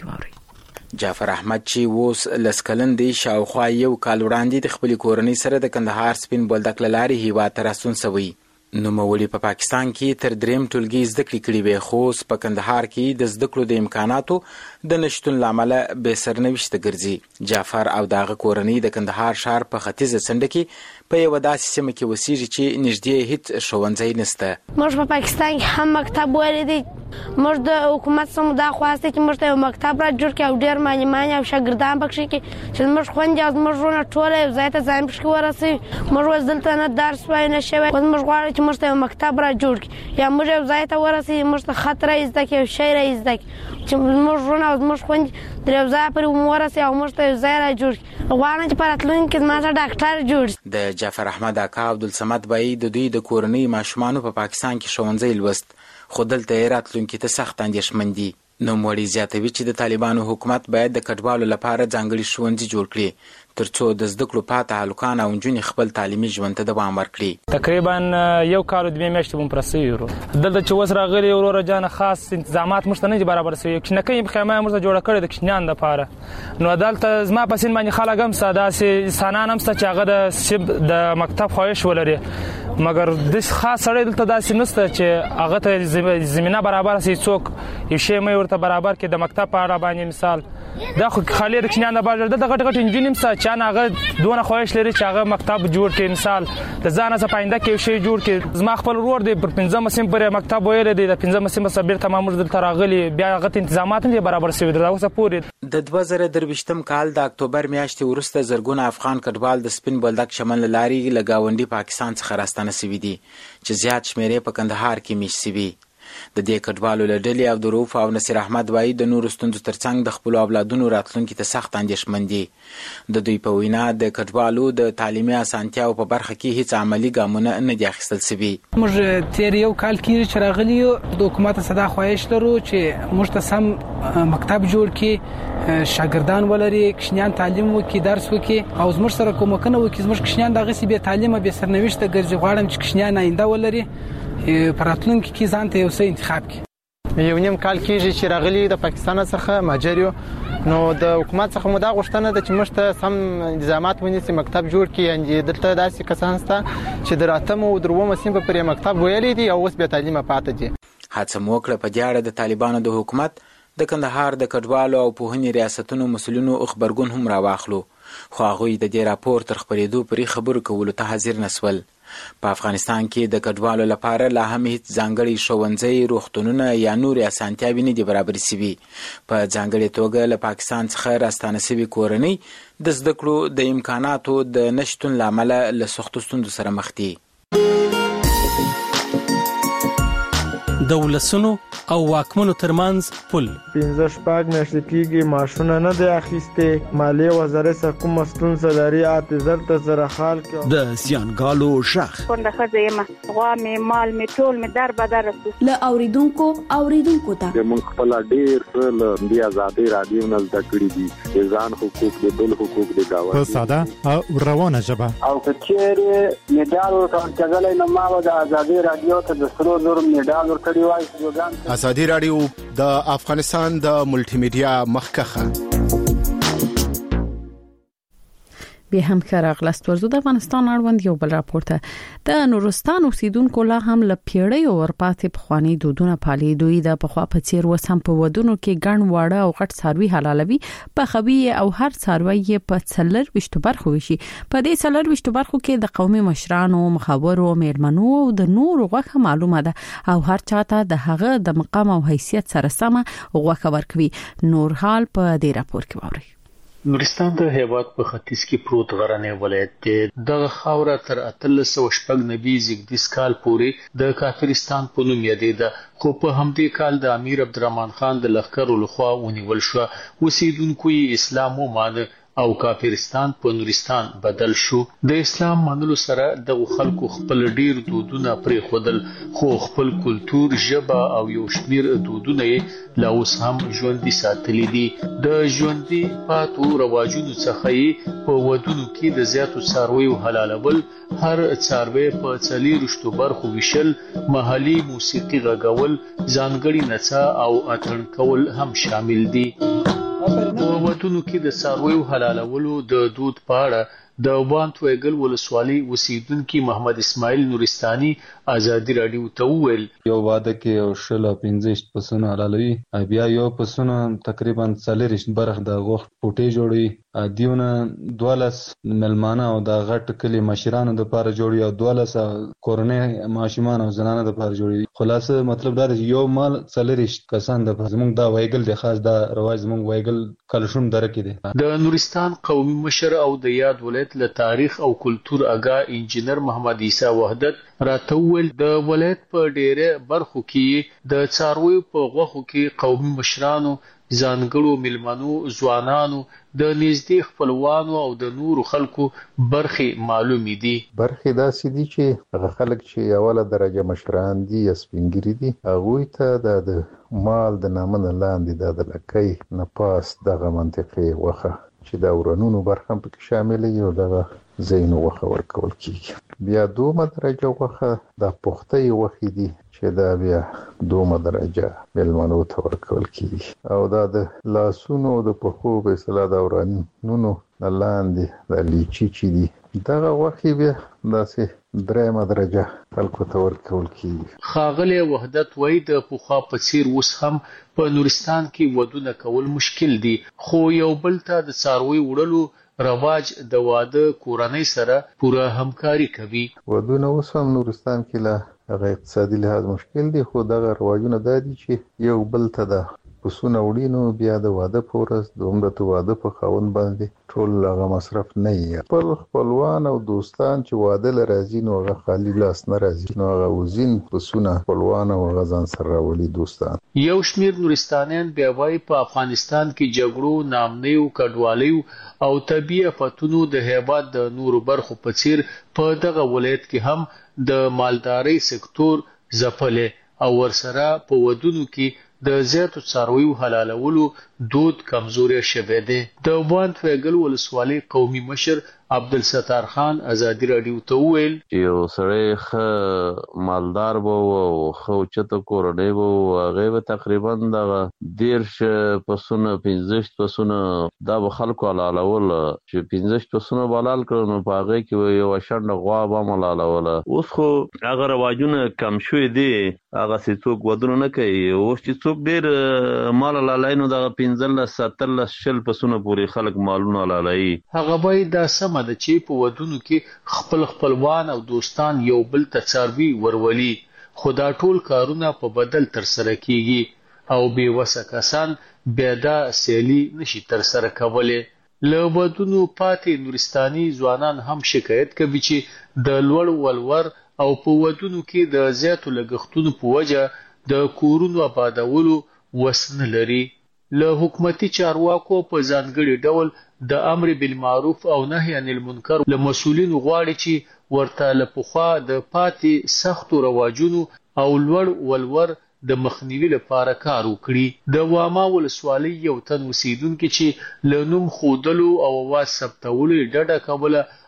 Speaker 3: جعفر احمد چې اوس لسکلن دی شاوخوا یو کال وړاندې د خپل کورنۍ سره د کندهار سپین بولدک لاري هیوا ترسون سوی. نو مولي په پاکستان کې تر دریم ټولګي زده کړې کړې وي خو په کندهار کې د زده کړو د امکاناتو د نشټون لامل به سرنوشت ګرځي. جعفر او دغه کورنۍ د کندهار ښار په ختیځه څنډه کې په یو داسې سیمه کې وسیږي چې نږدې هیڅ ښوونځی نشته.
Speaker 22: موږ په پاکستان کې هم مکتب ولري. موږ د حکومت څخه دا خواسته چې موږ ته یو مکتب را جوړ کړي او ډېر معلمان او شاګردان پکې کې چې موږ خوندې او موږ ورونه ټول یو ځای ته ځان پکې ورسي. موږ وزدلته نه درس وای نه شوی. موږ غواړو چې موږ ته یو مکتب را جوړ کړي یا موږ یو ځای ته ورسي موږ ته خط را زده کړي او شعر را زده کړي چې موږ ورونه او موږ خوندې د یو ځای پر ورسي او موږ ته یو ځای را جوړ کړي. غواړم چې په راتلونکي کې زما ته ډاکټر جوړ.
Speaker 3: د جعفر احمد اکا عبدالصمد بای د دوی د کورنۍ ماشومان په پاکستان کې ښوونځي لوست خو دلته راتلونکي ته سخت اندېښمن دي. نو موري زیاتوي چې د طالبانو حکومت باید د کډوالو لپاره ځانګړي ښوونځي جوړ کړي ترڅو د زده کړو پاته هلکان او نجونې خپل تعلیمي ژوند ته دوام ورکړي.
Speaker 23: تقریبا یو کال د میاشتې بم پرسي ورو دلته چې وس راغلي ورور جان خاص انتظامات مشته نه برابر سوي چې نه کوي خیمه مرزه جوړ کړي د کشنان د پاره. نو دلته زما پسین باندې خلک هم ساده سي سنان هم چې هغه د مکتب خواهش ولري مګر د خاص سره دلته داسې نشته چې هغه ته زمينه برابر سي څوک یو شی مې ورته برابر کې د مکتب په اړه باندې مثال دا خو خالي د کشنان د بازار د غټ غټ انجینیم چې هغه دونه خواهش لري چې هغه مکتب جوړ کړي مثال د ځان څخه پاینده کې شی جوړ کړي. زما خپل ورور دی پر 15 سیم پر مکتب ویل دی د 15 سیم صبر تمام د تراغلي بیا غت تنظیمات نه برابر شوی دا اوسه پورې.
Speaker 3: د 2023م کال د اکتوبر میاشتې وروسته زرګونه افغان کډوال د سپین بولدک شمال لاري لګاونډي پاکستان څخه راستانه سوي دي چې زیات شمیرې په کندهار کې میش سوي. د دې کډوالو له ډلې او د روف او نصیر احمد وایي د نور ستوندو ترڅنګ د خپل اولادونو راتلونکي ته سخت اندېښمن دي. د دوی په وینا د کډوالو د تعلیمي اسانتیاو په برخه کې هیڅ عملی ګامونه نه دي اخیستل شوي.
Speaker 24: موږ تیر یو کال کې چې راغلي د حکومت صدا خواهش لرو چې موږ ته سم مکتب جوړ کړي شاګردان ولري کشنیان تعلیم وکړي درس وکړي او زموږ سره کومکونه وکړي زموږ کشنیان دغه سی به تعلیم به سرنوشت ګرځي. غواړم چې کشنیان آینده ولري پراتلونکي کې ځان ته یو څه انتخاب کړي.
Speaker 25: یو نیم کال کېږي چې راغلي د پاکستان څخه ماجریو نو د حکومت څخه مو دا غوښتنه ده چې موږ ته سم انتظامات ونیسي مکتب جوړ کړي. یعنې دلته داسې کسان شته چې د راتم او دروم سیم په مکتب ویلي دي او اوس به تعلیم پاتې دي.
Speaker 3: هڅه مو وکړه په دې اړه د طالبانو د حکومت د کندهار د کډوالو او پوهنې ریاستونو مسؤلینو خبرګون هم راواخلو خو هغوی د دې راپور تر خبرېدو پرې خبرو کولو ته حاضر نسول. په افغانستان کې د کډوالو لپاره لا هم هیڅ ځانګړي ښوونځي روغتونونه یا نور اسانتیاوې نه دي برابر شوي. په ځانګړې توګه له پاکستان څخه راستانه شوي کورنۍ د زده کړو د امکاناتو د نشتون له امله له سختو ستونزو سره مخ دي.
Speaker 4: د ولسونو او واکمنو ترمنځ پل
Speaker 26: 15 میاشتې کېږي معاشونه نه دی اخیستې. مالیې وزارت څخه کومه ستونزه لري اعتذار ته سره حال کړي.
Speaker 4: د زیانګالو شخ
Speaker 27: څنګه ښځه یم غوا مې مال مې ټول مې در بدر رسو
Speaker 9: له اوریدونکو ته
Speaker 28: موږ خپل ډیر څه له دې آزادۍ رادیو نه زده کړي دي ځان حقوق دي بل حقوق دي دا
Speaker 21: په ساده او روانه ژبه
Speaker 28: او کچېره میډال ورکړل نو ما د آزادۍ رادیو ته د سرو زر میډال ورکړی.
Speaker 14: آزادی رادیو د افغانستان د ملټي میډیا مخکخه.
Speaker 1: به هم راغلاست ورزو د افغانستان اړوند یو بل راپورته د نورستان اوسیدونکو لا هم ل پیړۍ ورپاتې پخوانی دودونه پالي. دوی د پخوا په څیر وسم په ودونو کې ګڼ واړه او غټ څاروي حلالوي په خوي او هر څاروي په څلر وشتو برخو وشي. په دې څلر وشتو برخو کې د قومي مشرانو مخاورو میرمنو او د نور غوښه معلومه ده او هر چاته د هغه د مقام او حیثیت سره سم غوښه ورکوي. نور حال په دې راپور کې ووري.
Speaker 5: نورستان د هیواد په ختیځ کې پروت غرنی ولایت دی. د خاوره تر 1390 زیږدیز کال پورې د کافرستان په نوم یادېده، خو په همدې کال د امیر عبدالرحمن خان د لښکرو لخوا ونیول شو. اوسیدونکو یې اسلام ومانه او کافرستان په نورستان بدل شو. د اسلام منلو سره د خلکو خپل ډیر دودونه پرې خودل، خو خپل کلچر، ژبه او یو شمیر دودونه یې لا اوس هم ژوندۍ ساتلي دي. د ژوندۍ پاتو رواجونو څخه یې په ودونو کې د زیاتو څارویو حلالول، هر څاروی په 4 برخو ویشل، محلي موسیقي غږول، ځانګړي نڅا او اتڼ کول هم شامل دي. په ودونو کې د څارویو حلالولو د دود په اړه د وانت ویګل ولسوالۍ اوسیدونکي محمد اسماعیل نورستاني ازادي رادیو ته وویل
Speaker 7: یو واده کې یو شل 15 پسونه حلالوي، بیا یو پسونه تقریبا 40 برخ د غوښ پټي جوړي، دیونه 12 ملمانه او د غټ کلی مشرانو د لپاره جوړي او 12 کورنۍ ماشومان او زنانه د لپاره جوړي. خلاصه مطلب دا دی یو مال 40 کسان د زمونږ دا ویګل د خاص دا رواج زمونږ ویګل کلشوم درکې دي.
Speaker 5: د نورستان قومي مشر او د یاد ولایت له تاریخ او کلچر اگا انجینر محمد عیسی وحدت راتول د ولایت په ډیره برخو کې د څارویو په غوښو کې قومي مشرانو، ځانګړو ملمنو، ځوانانو، د نږدې خپلوانو او د نورو خلکو برخې معلومې دي.
Speaker 10: برخې داسې دي چې هغه خلک چې اوله درجه مشران دي یا سپینګری دي، هغوی ته د مال د نامه لاندې د لکۍ نه پاس دغه منطقې وخه چې دا ورانونو برخه هم پکې شامل دي او دغه زینو وخه ورکول کیږي. بیا دومره درجه وخه د پختې وخې دي چې دا بیا دومره درجه ملمنو ته ورکول کیږي او دا د لاسونو د پخو په اصطلاح د ورانونو لاندې د لیچي چې دي دغه وخې بیا داسې درېمه درجه خلکو ته ورکول کیږي.
Speaker 5: ښاغلی وحدت وایي د پخوا په څیر اوس هم په نورستان کې ودونه کول مشکل دي، خو یو بل ته د څارویو وړلو رواج د واده کورنۍ سره پوره همکاري کوي.
Speaker 10: ودونه اوس هم نورستان کې له هغه اقتصادي لحاظ مشکل دي، خو دغه رواجونه دا دي چې یو بل ته د پسونه وړي، نو بیا د واده په ورځ دومره واده په خاوند باندې ټول هغه مصرف نه یې. خپل خپلوان او دوستان چې واده له راځي نو هغه خالی لاس نه راځي، نو هغه وزین پسونه خپلوان او هغه ځان سره راولي دوستان.
Speaker 5: یو شمیر نورستانیان بیا وایي په افغانستان کې جګړو، ناامنیو، کډوالیو او طبیعي آفتونو د هیواد د نورو برخو په څیر په دغه ولایت کې هم د مالدارۍ سکتور ځپلی او ورسره په ودونو کې د زیاتو څارویو حلالولو دود کمزوري شوی دی. د وانت ویګل ولسوالۍ قومي مشر عبدالستار خان ازادي رادیو ته وویل
Speaker 11: یو سړی ښه مالدار به او ښه اوچته کورنۍ به هغې به تقریبا دغه 13 پسونه 15 پسونه دا به خلکو حلالول چې 15 پسونه به حلال کړل نو په هغې کې به یوه شنډه غوا به هم حلالوله. اوس خو هغه رواجونه کم شوي دي، هغسې څوک ودونه نه کوي. اوس چې څوک ډېر مال حلالوي نو دغه 15 17 20 پسونه پورې خلک مالونه حلالوي.
Speaker 5: هغه باید دا سمه ده چې په ودونو کې خپل خپلوان او دوستان یو بل ته څاروي ورولي، خو دا ټول کارونه په بدل ترسره کیږي او بې وسه کسان بیا دا سیالي نشي ترسره کولی. له ودونو پاتې نورستاني ځوانان هم شکایت کوي چې د لوړ ولور او په ودونو کې د زیاتو لګښتونو په وجه د کورونو آبادولو وس نه لري. له حکومتي چارواکو په ځانګړي ډول د امر بالمعروف او نهي عن المنکر له مسؤلینو غواړي چې ورته له پخوا د پاتې سختو رواجونو او لوړ ولور د مخنیوي لپاره کار وکړي. د واما ولسوالۍ یو تن اوسیدونکي چې له نوم ښودلو او اواز ثبتولو ډډه کوله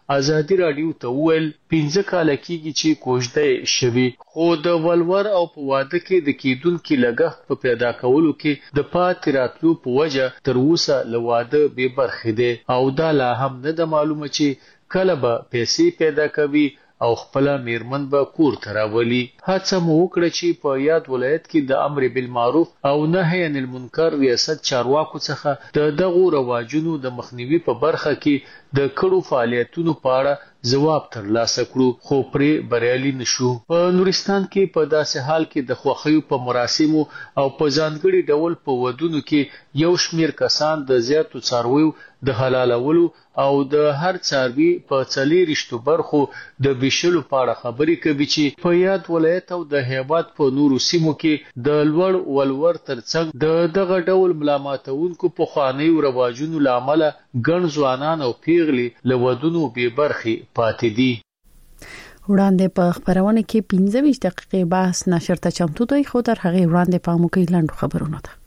Speaker 5: ازادي رادیو ته ویل 15 کال کېږي چې کوژده شوی خو د ولور او په واده کې د کېدونکو لګښت په پیدا کولو کې د پاتې راتلو په وجه تر اوسه له واده بې برخې دي او دا لا هم نه د معلومه چې کله به پیسې پیدا کوي او خپل میرمن به کور ته راولي. هڅه مو وکړه چې په یاد ولایت کې د امر بالمعروف او نهي عن المنکر ریاست چارواکو څخه د دغو رواجونو د مخنیوي په برخه کې د کړو فعالیتونو په اړه جواب ترلاسه کړو خو پرې بریالي نشو. په نورستان کې په داسې حال کې د خوښیو په مراسمو او په ځانګړي ډول په ودونو کې یو شمیر کسان د زیاتو څارویو د حلالولو او د هر څاروي په 40 برخو د بشلو په اړه خبرې کوي چې په یاد ولایت او د هیواد په نورو سیمو کې د لوړ ولور ترڅنګ د دغه ډول ملامتونکو په خوانیو رواجونو لامل ګڼ ځوانان او پیغلي له ودونو بې برخې پاتې دي.
Speaker 1: وړاندې په خبرونه کې 15 دقیقې بحث نشر ته چمتو دی خو در هغه وړاندې په مو کې لاندو خبرونه ده.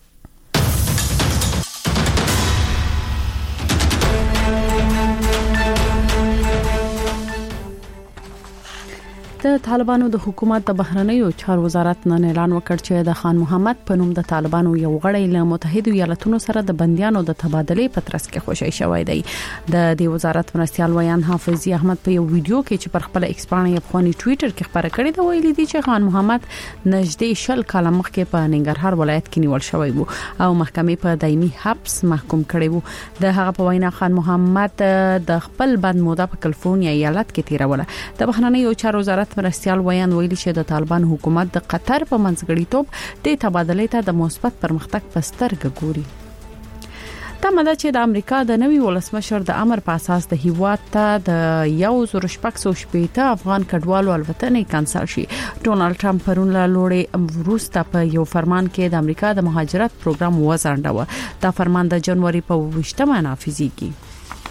Speaker 1: د طالبانو د حکومت د بهرنیو چارو وزارت نن اعلان وکړ چې د خان محمد په نوم د طالبانو یو غړی له متحده ایالاتونو سره د بنديانو د تبادلې په ترڅ کې خوشی شوی دی. د دې وزارت مرستيال ویان حافظي احمد په یو ویډیو کې چې پر خپل ایکسپانې افغاني ټوئیټر کې خبره کړې ده ویلي دی چې خان محمد نږدې 10 کال مخکې په ننګرهار ولایت کې نیول شوی وو او محکمې په دایمي حبس محکوم کړی وو. د هغه په وینا خان محمد د خپل بند موده په کالیفورنیا ایالت کې تیروله. د بهرنیو چارو وزارت مرستيال ویان ویلي چې د طالبان حکومت د قطر په منځګړیتوب د تبادلې ته د مثبت پرمختګ په سترګه ګوري. دا مده چې د امریکا د نوي ولسمشر د امر په اساس د هیواد ته د 1.8 افغان کډوالو الوتنې کانسل شي. ډونالد ټرمپ پرون له لوړې وروسته په یو فرمان کې د امریکا د مهاجرت پروګرام وځنډاوه. دا فرمان د جنوري په 28مه نافذ کیږي.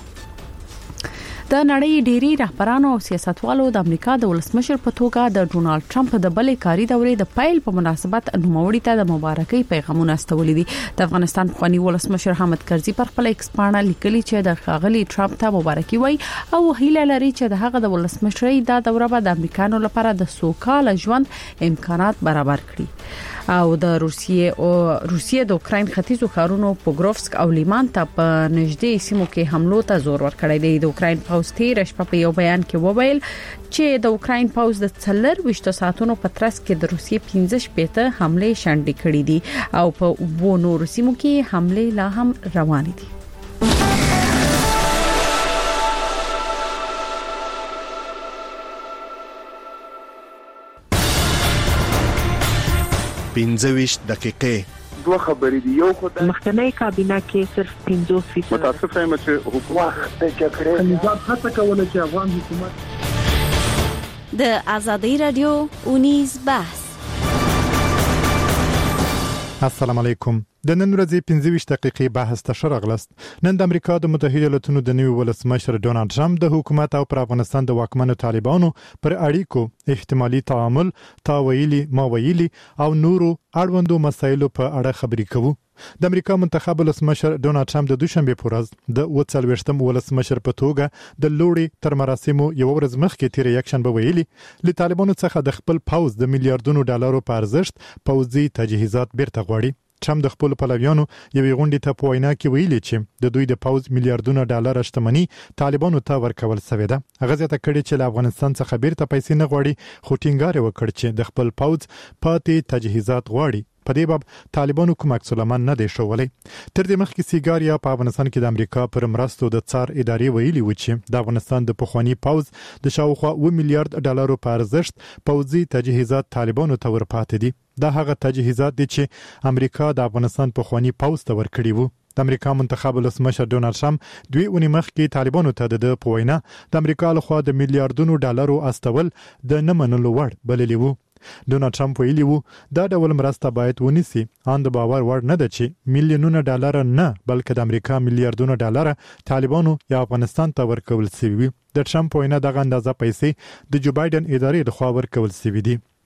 Speaker 1: د نړۍ ډيري رهبرانو او سیاستوالو د امریکا د ولسمشر په توګه د ډونالد ټرمپ د بلې کاري دورې د پایل په مناسبت نوموړي ته د مبارکۍ پیغامونه استولي دي. د افغانستان خواني ولسمشر حامد کرزي پر خپل ایکسپانه لیکلي چې د ښاغلي ټرمپ ته مبارکي وای او هیله لري چې د هغه د ولسمشرۍ د دوره به د امریکانو لپاره د سوکاله ژوند امکانات برابر کړي. او د روسیې د اوکراین ختیځو ښارونو پوګروفسک او لیمان ته په نږدې سیمو کې حملو ته زور ورکړی دی. د اوکراین پوځ تیر شپه په یو بیان کې وویل چې د اوکراین پوځ د 24 ساعتونو په ترڅ کې د روسیې 15 حمله شنډې کړې دي او په و نورو سیمو کې حمله لا هم روانې دي.
Speaker 14: پنځويشت دقیقې
Speaker 12: دوه خبرې دي. یو خدای
Speaker 13: مخکنی کابینه کې صرف 50%
Speaker 12: متاسف یم چې حکومت د جګړې
Speaker 13: نظام هڅه کوله چې افغان حکومت
Speaker 15: د ازادي رادیو اونیز بحث.
Speaker 21: السلام علیکم. د نن ورځې 15 دقیقې بحث ته شرغلست. نن د امریکا د متحده ایالاتونو د نوي ولسمشر ډونالد ټرمپ د حکومت او پر افغانستان د واکمنو طالبانو پر اړیکو احتمالي تعامل ماویلي او نورو اړوندو مسایلو په اړه خبرې کوو. د امریکا منتخب ولسمشر ډونالد ټرمپ د دوشنبه په ورځ د 40 ولسمشر په توګه د لوړې تر مراسمو یو ورځ مخکې تیر یکشنبه ویلي ل طالبانو څخه د خپل پوځ د میلیارډونو ډالرو په ارزښت پوځي تجهیزات بیرته غواړي. ټرمپ د خپل پلویانو یوې غونډې ته په وینا کې ویلي چې د دوی د پوځ میلیارډونو ډالر شتمنۍ طالبانو ته ورکول شوې ده. هغه ځکه کړي چې له افغانستان څخه بیرته پیسې نه غواړي خو ټینګار وکړ چې د خپل پوځ پاتې تجهیزات غواړي. په دې باب طالبانو کوم عکس العمل نه دی شولای. تر دې مخکې سیګاریا په افغانستان کې د امریکا پر مرستو د څار ادارې ویلي و چې د افغانستان د پخوانی پوځ د شاوخوا 1 میلیارډ ډالرو په ارزښت پوځي تجهیزات طالبانو ته ورپاتې دي. دا هغه تجهیزات دي چې امریکا د افغانستان پخوانی پوځ ته ورکړي وو. د امریکا منتخب ولسمشر ډونالد ټرمپ دوی اونۍ مخکې طالبانو ته د پوینا د امریکا لخوا د میلیارډونو ډالرو استول د نه منلو وړ بللی وو. ډونالد ټرمپ ویلي وو دا ډول مرسته باید ونیسي. ان د باور وړ نه ده چې میلیونونه ډالر نه بلکې د امریکا میلیارډونو ډالر طالبانو یا افغانستان ته ورکول شوی. د ټرمپ وینا دغه اندازه پیسې د جو بایدن ادارې لخوا ورکول شوی دي.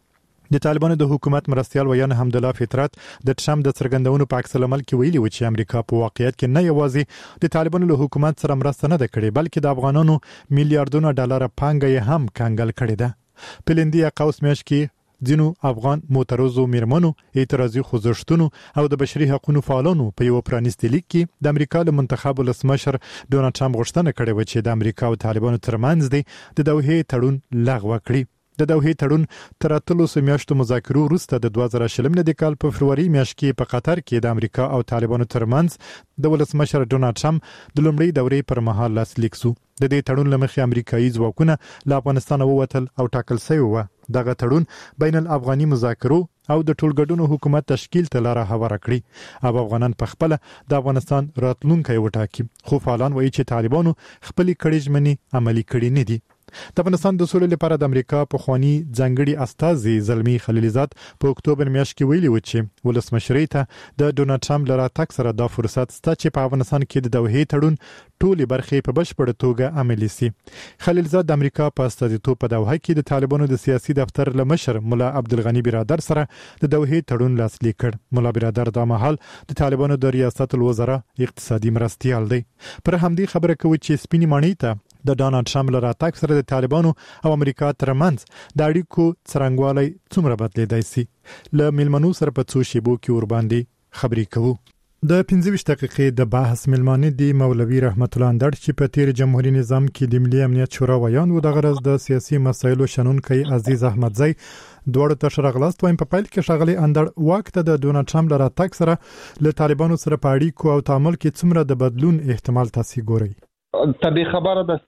Speaker 21: د طالبانو د حکومت مرستيال ویان حمدالله فطرت د ټرمپ د څرګندونو په عکس العمل کې ویلي و چې امریکا په واقعیت کې نه یوازې د طالبانو له حکومت سره مرسته نه کړې بلکې د افغانانو میلیارډونو ډالر پانګه یې هم کنګل کړې ده. په لندي قوس میاشت کې ځینو افغان معترضو میرمنو اعتراضي خوځښتونو او د بشري حقوقو فعالانو په یو پرانیستي لیک کې د امریکا له منتخب ولسمشر ډونالد ټرمپ غوښتنه کړې و چې د امریکا او طالبانو ترمنځ د دوحې تړون لغوه کړي. د دوحې تړون تر 3 میاشتو مذاکرو وروسته د 2020 کال په فروری میاشت کې په قطر کې د امریکا او طالبانو ترمنځ د ولسمشر ډونالد ټرمپ د لومړۍ دورې پر مهال لاسلیک شو. د دې تړون لمخې امریکایي ځواکونه له افغانستان ووتل او ټاکل شوی و. دغه تړون بین الافغاني مذاکرو او د ټولګډونو حکومت تشکیل ته لاره هواره کړي او افغانان په خپل د افغانستان راتلونکي وټاکي. خو فعالان وایي چې طالبانو خپل کړي ژمنې عملي کړي نه دي. د افغانستان د سولې لپاره د امریکا په خواني ځنګړي استازي زلمی خلیلزاد په اکتوبر میاشت کې ویلي و چې ولسمشرۍ ته د ډونالد ټرمپ لپاره تک سره د فرصت ستا چې په افغانستان کې د دوحې تړون ټولې برخې په بشپړ توګه عملي سي. خلیلزاد د امریکا په استازیتوب په دوحه کې د طالبانو د سیاسي دفتر لمشر مولا عبدالغنی برادر سره د دوحې تړون لاسلیک کړ. مولا برادر د مهال د طالبانو د ریاست الوزرا اقتصادي مرستيال دی. پر همدې خبره کوي چې سپینې ماڼۍ ته د ډونالد ټرمپ له راتګ سره د طالبانو او امریکا ترمنځ د اړیکو څرنګوالی څومره بدلیدای شي. له میلمنو سره په څو شیبو کې ور باندې خبرې کوو. د 15 دقیقې د بحث میلمانه دی مولوي رحمت الله اندړ چې په تیر جمهوریت نظام کې د ملي امنیت شورا ویان و د غرض د سیاسي مسایلو شنونکي عزیز احمدزی دوړ ته شرغلاست وایم. په پیل کې شغلي اندړ وخت د ډونالد ټرمپ لپاره تک سره له طالبانو سره په اړیکو او تعامل کې څومره د بدلون احتمال تاسو ګورئ؟
Speaker 2: طبي خبره ده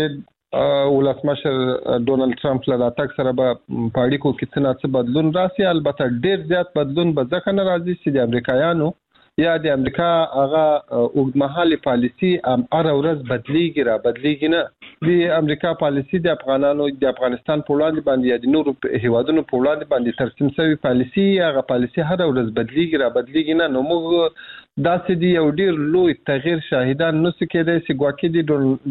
Speaker 2: چې ولسمشر ډونالد ټرمپ له راتګ سره به په اړیکو کې څه بدلون راسي. البته ډیر زیات بدلون به ځکه نه راځي چې د امریکایانو یا د امریکا هغه اوږدمهاله پالیسی هر ورځ بدلیږي نه. د امریکا پالیسی د افغانانو د افغانستان په وړاندې باندې یا د نورو هیوادونو په وړاندې باندې ترسیم شوی پالیسی هغه پالیسی هر ورځ بدلیږي نه. نو موږ داسې دی یو ډیر لوی تغییر شاهدان نو څه کېدای چې ګواکې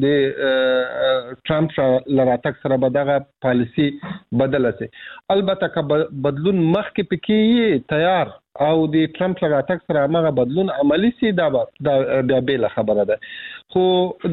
Speaker 2: د ټرمپ لراتک سره به دغه پالیسی بدل شي. البته که بدلون مخکې پکې تیار او د ټرمپ لراتک سره هغه بدلون عملی سي دا بیا بیل خبره ده. خو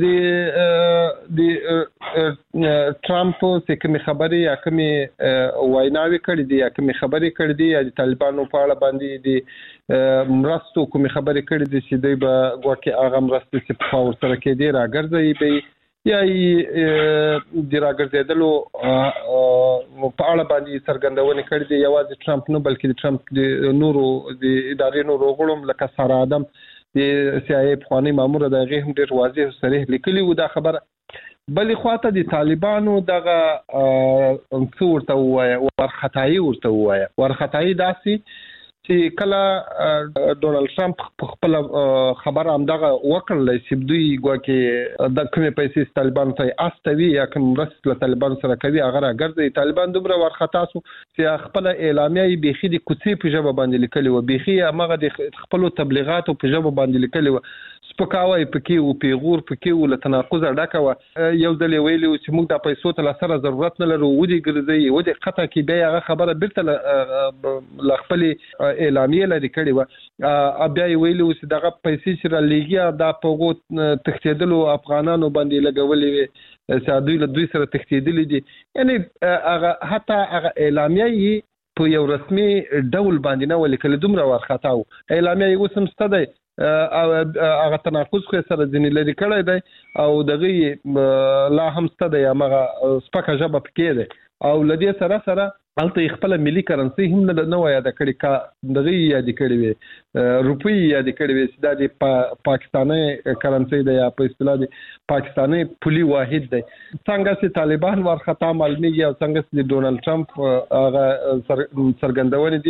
Speaker 2: د ټرمپ څخه کوم خبري یا کوم ویناوي کړې دي یا کوم خبري کړې دي یا د طالبانو په اړه باندې د مرستو کوم خبري کړې دي چې دوی به ګواکې هغه مرستې چې په ور سره کې دي راګرځي به یا د راګرځیدلو په اړه باندې څرګندونه کړې دي. یوازې ټرمپ نه بلکې د ټرمپ د نورو د ادارې نورو غړو لکه ساره ادم د سی آی ای خواني مامور د غیر هم ډیر واضح صریح لیکلي و دا خبره. بلې خواته د طالبانو دغه څورته وایي ورخطایي داسي چې کله ډونالد ټرمپ خپل خبره هم دغه وکړل چې دوی ګواکې د کومې پیسې طالبان ته استوي یا کوم رسل طالبان سره کوي هغه راګرځي. طالبان دومره ورخطا سو چې خپل اعلامیه بيخي د کوڅې په ژبه باندې لیکلي و بيخي هغه د خپل تبلیغات په ژبه باندې لیکلي و سپکاوي پکې او پیغور پکې او له تناقض ډکه و. یو ځل ویلي چې موږ د پیسو ته سره ضرورت نه لرو ودي ګرځي ودي خطا کې بیا هغه خبره بیرته ل خپل اعلامیه لري کړی و. بیا ویلي چې دغه پیسې چې را لېږي دا په تختیدلو افغانانو باندې لګولې سادوی له دوی سره تختیدلې دي. یعنی هغه حتی هغه اعلامیه په یو رسمي ډول باندې نه ولیکل دومره ورخطاو. اعلامیه اوس هم ستده او هغه تناقض خو سره ځنې لري کړی دی او دغه لا هم ستده یا مغه سپکه ژبه پکې ده او لدی سره الته خپل ملي کرنسي هم نه وایي د کړي کا دغه یادی کړي وي روپی یادی کړي وي د پاکستاني کرنسي د یا په اصطلاح د پاکستاني پولي واحد دی. څنګه چې طالبان ورخطا معلومیږي او څنګه چې ډونالد ټرمپ هغه څرګندونه دي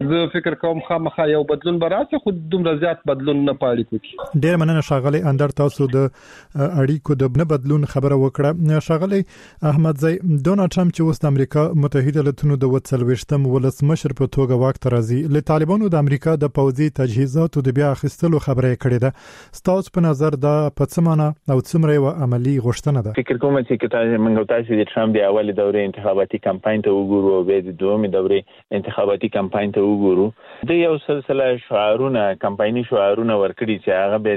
Speaker 2: زه فکر کوم خامخا یو بدلون براسه خو دومره زیات بدلون نه پاړي کوي.
Speaker 21: ډیر مننه ښاغلی اندر تاسو د اړیکو د نه بدلون خبره وکړه. ښاغلی احمد زئی ډونالد ټرمپ چې اوس د امریکا متحده ایالاتونو د 23م ولسمشر په توګه واک ته راځي له طالبانو د امریکا د پوځي تجهیزاتو د بیا اخیستلو خبره کړې ده. ستاسو په نظر دا په څه معنی او څومره یو عملی غوښتنه ده؟
Speaker 6: فکر کوم چې موږ تاسو د ټرمپ د اولي دورې انتخاباتي کمپاین ته وګورو او د دومي دورې انتخاباتي کمپاین ته وګورو د یو سلسله شعارونه کمپایني شعارونه ورکړي چې هغه به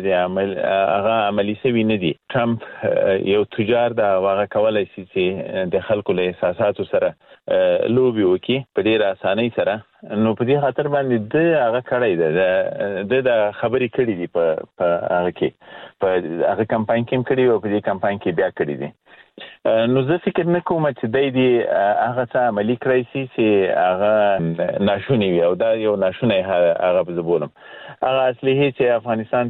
Speaker 6: د عملی سوي نه دي. ټرمپ یو تجار دا واغه کولای شي چې د خلکو له احساساتو سره لوبي وکي په ډیره اسانۍ سره. نو په دې خاطر باندې د هغه کړی ده د خبرې کړې دي په هغه کې په هغه کمپاین کې کړی او په دې کمپاین کې بیا کړی دي. نو زه فکر نه کوم چې دای هغه څه عملی کړی شي چې هغه ناشونی وي او دا یو ناشونی هغه بزبولم. هغه اصلي چې افغانستان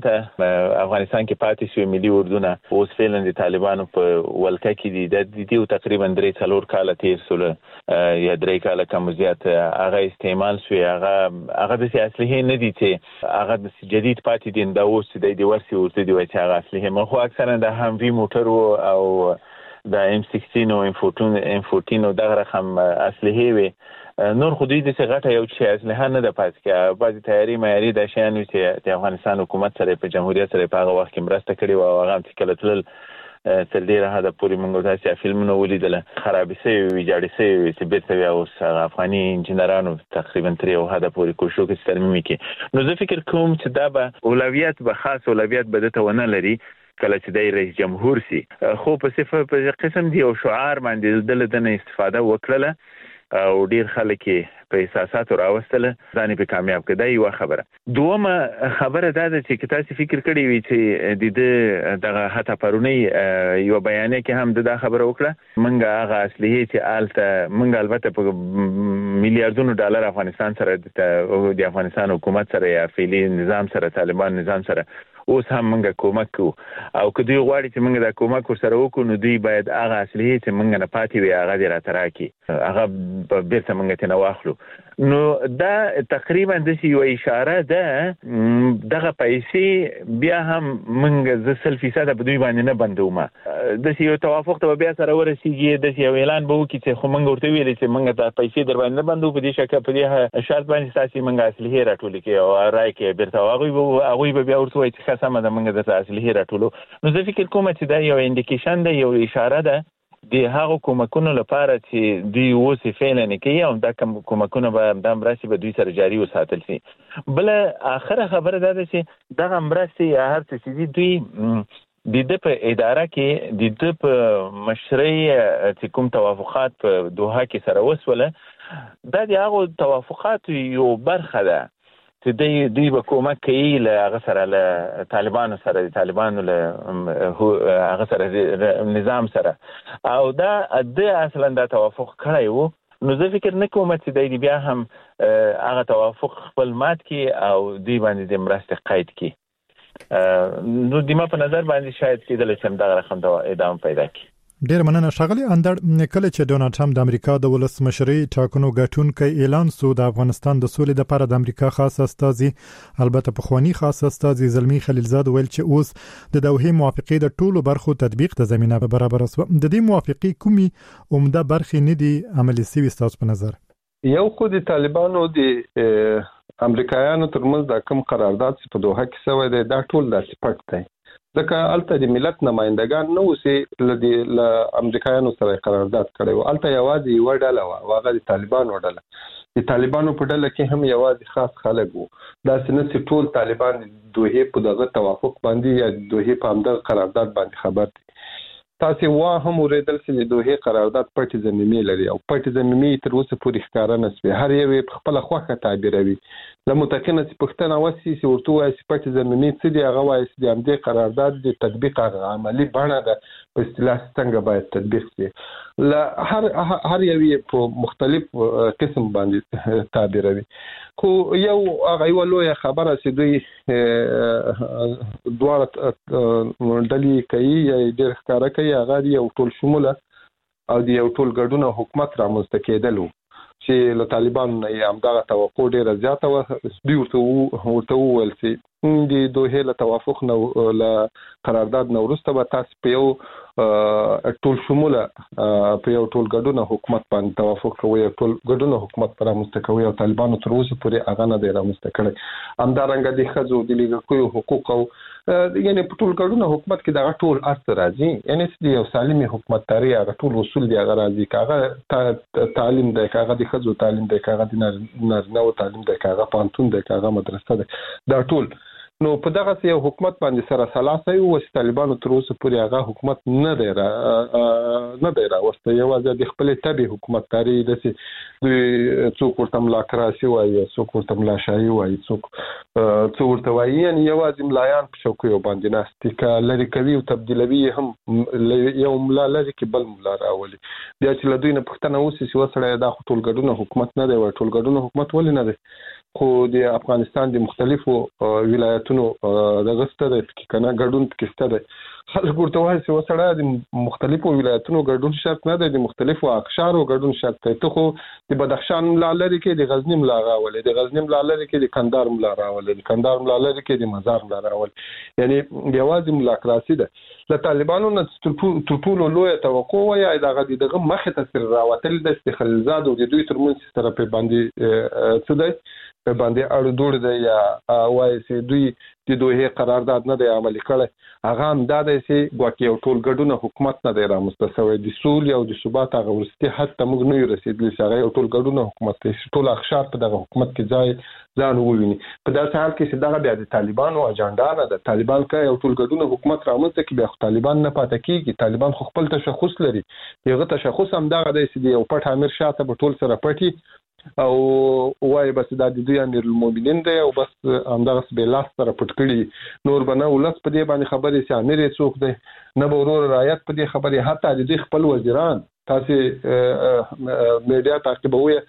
Speaker 6: کې پاتې شوی ملي اردونه اوس فعلا د طالبانو په ولکه کې دي د تقریبا 3-4 کال تیر سول یا 3 کال کم زیات هغه استعمال شوی هغه د اصلي نه دي چې هغه د جدید پاتې دي دا اوس د ورسي ورته دی چې هغه اصلي مخ اکثرا د هموی موټر او د M16 او M14 او دغه رقم اصلي وي. نور خو دوی د څنګه یو چې اصله نه د پاتې کې بعضی تیاری معیاري د شیانو چې د افغانستان حکومت سره په جمهوریت سره په هغه وخت کې مرسته کړې او هغه چې کله تل تل ډیره هدا پوری موږ تاسو فلمونه ولیدل خرابې سوي ویجاړې سوي چې بیرته بیا اوس افغاني انجنیرانو تقریبا تر یو هدا پوری کوشش کوي ترمیم کې. نو زه فکر کوم چې دا به اولویت به خاص اولویت به ته ونه لري کله چې د رئیس جمهور سي خو په صفه په قسم دی او شعار باندې د نه استفاده وکړه او ډیر خلک په احساساتو راوستله ځان په کامیاب کړي. یو خبره دومره خبره ده چې تاسو فکر کړی وي چې د دغه هټه پرونی یو بیان کې هم د خبره وکړه منګه هغه اصلي چې آلته منګه البته په میلیارډونو ډالر افغانستان سره د افغانستان حکومت سره یا فعلی نظام سره طالبان نظام سره اوس هم موږ کومک کوو او که دوی غواړي چې موږ د کومک سره وکړو نو دوی باید هغه اصلي چې موږ نه پاتې وي هغه دې راته راکړي هغه بیرته موږ ته نه واخلو. نو دا تقریبا د یو اشاره ده دغه پیسې بیا هم موږ ز 100% په دوی باندې نه بندومه د یو توافق ته بیا سره ورسیږي د یو اعلان به وکړي چې خو موږ ورته ویل چې موږ د پیسې در باندې نه بندو په دې شکه په دې شرط باندې تاسو موږ اصلي راټول کې او راي کې بیرته هغه به بیا ورته وایي چې سم ده موږ د اصلي راټولو. نو زه فکر کوم چې دا یو انډیکیشن ده یو اشاره ده د هغه کومکونو لپاره چې دوی اوس فعلا نه کوي او دا کومکونه به د مرستې به دوی سره جاري وساتل شي. بل اخره خبره ده چې دغه مرستې هر څه دوی د په اداره کې د په مشرۍ چې کوم توافقات په دوحه کې سره وسوله دا د هغه توافقات یو برخه ده چې دوی به کومک کوي له هغه سره له طالبانو سره د طالبانو له هغه سره نظام سره او دا د اصلا دا توافق کړی وو. نو زه فکر نه کوم چې دوی بیا هم هغه توافق خپل مات کی او دوی باندې د مرستې قید کی. نو د ما په نظر باندې شاید کېدل چې دا رقم دا ادامه پیدا کړي.
Speaker 21: ډیر مننه ښاغلی اندر. کله چې ډونالد ټرمپ د امریکا د ولسمشرۍ ټاکنو ګټونکی اعلان سو د افغانستان د سولې لپاره د امریکا خاص استازي البته پخوانی خاص استازي زلمی خلیلزاد ویل چې اوس د دوحې موافقې د ټولو برخو تطبیق ته زمينه برابر شوه. د دې موافقې کومي عمده برخې نه دي عملي شوي ستاسو په نظر؟
Speaker 2: یو خو د طالبانو د امریکایانو ترمنځ د کوم قرارداد په دوحه کې شوی دی دا ټول د سپټ دی ځکه الته د ملت نمائندگان نو سي ل امریکایانو سره قرارداد کړی و. الته یوازې یو ډله و هغه د طالبانو ډله. د طالبانو په ډله کې هم یوازې خاص خلک وو. دا څنګه ټول طالبان دوه په دغه توافق باندې یا دوه په همدغه قرارداد باندې خبر دي. تاسو هم اوریدل چې د دوه قرارداد پټ ضمیمې لري او پټ ضمیمې تر اوسه پورې ښکارا نه شوی. هر یو خپل خوخه تعبیروي. لمتکنه چې پښتنه وسی چې ورته وایي چې پټ ضمیمې څه دی هغه وایي چې د همدې قرارداد د تطبیق عملی بڼه ده په اصطلاح څنګه باید تطبیق شي. هر یو په مختلف قسم باندې تعبیروي. خو یو هغه یو لوی خبره چې دوی دوه ډلې کوي یا ډېر ښکارا کوي هغه یو ټول شموله او د یو ټول ګډون حکومت رامنځته کېدل. چې له طالبان نه همدغه توقع ډیره زیاته و. دوی ورته وویل چې د دوه له توافق نه له قرارداد نه وروسته به تاسو په یو ټول شموله په یو ټول ګډون حکومت باندې توافق کوي، ټول ګډون حکومت پر رامنځته کوي او طالبانو تر اوسه پورې هغه نه دی رامنځته کړی. همدارنګه د ښځو د لیږدیو حقوق او یعنی په ټول ګډون حکومت کې دغه ټول ارث راځي، یعنی چې یو سالمي حکومتداري هغه ټول اصول دی هغه راځي، کاغه تعلیم دی، کاغه د ښځو تعلیم دی، کاغه د نارینه‌و تعلیم دی، کاغه پانتون دی، کاغه مدرسه دی، دا ټول. نو په دغه یو حکومت باندې سره سلاسه یو چې طالبانو تر اوسه پورې هغه حکومت نه دی راوسته، یوازې د خپل تبع حکومتداري داسې څوک ورته ملاکراسي وایي، څوک ورته ملاشایي وایي، څوک ورته وایي، یعنی یوازې ملایان په چوکیو باندې ناستي که لري کوي او تبدیلوي هم یو ملا لري کې بل ملا راولي. بیا چې له دوی نه پوښتنه وشي چې وسړی دا خو ټول ګډون حکومت نه دی، ټول ګډون حکومت ولې نه دی؟ خو د افغانستان د مختلفو ولایتونو دغه ستره کنه ګډون پکې دی. خلک ورته وایي چې وسړی د مختلفو ولایتونو ګډون شرط نه دی، د مختلفو اقشارو ګډون شرط دی. ته خو د بدخشان ملا لري کې د غزنی ملا راولي، د غزنی ملا لري کې د کندهار ملا راولي، د کندهار ملا لري کې د مزار ملا راولي، یعنی یوازې ملاکراسي ده. له طالبانو نه تر ټولو لویه توقع وایي دغه مخې ته سره راوتل د استخلالزاد او د دوی ترمنځ سره په باندې څه دی په باندې اړو دوړ دی، یا وایي چې دوی د دوه قرارداد نه دی عملي کړی. هغه هم دا دی چې ګواکې یو ټول ګډون حکومت نه دی رامنځته شوی، د سولې او د ثبات هغه وروستي حد ته موږ نه یو رسېدلی چې هغه یو ټول ګډون حکومت دی چې ټول اقشار په دغه حکومت کې ځان وویني. په داسې حال کې چې دغه بیا د طالبانو اجنډا نه ده. طالبان که یو ټول ګډون حکومت رامنځته کړي بیا خو طالبان نه پاتې کېږي. طالبان خو خپل تشخص لري، هغه تشخص هم دغه دی چې د یو پټ امیر شاته به ټول سره پټي او وای بس دا د دوی امیر المؤمنین دی او بس همدغه به لاس سره پټ کړي، نور به نه ولس په دې باندې خبرې چې امیر یې څوک دی، نه به ورور رعایت په دې خبرې، حتی د دوی خپل وزیران تاسې میډیا تعقیبوي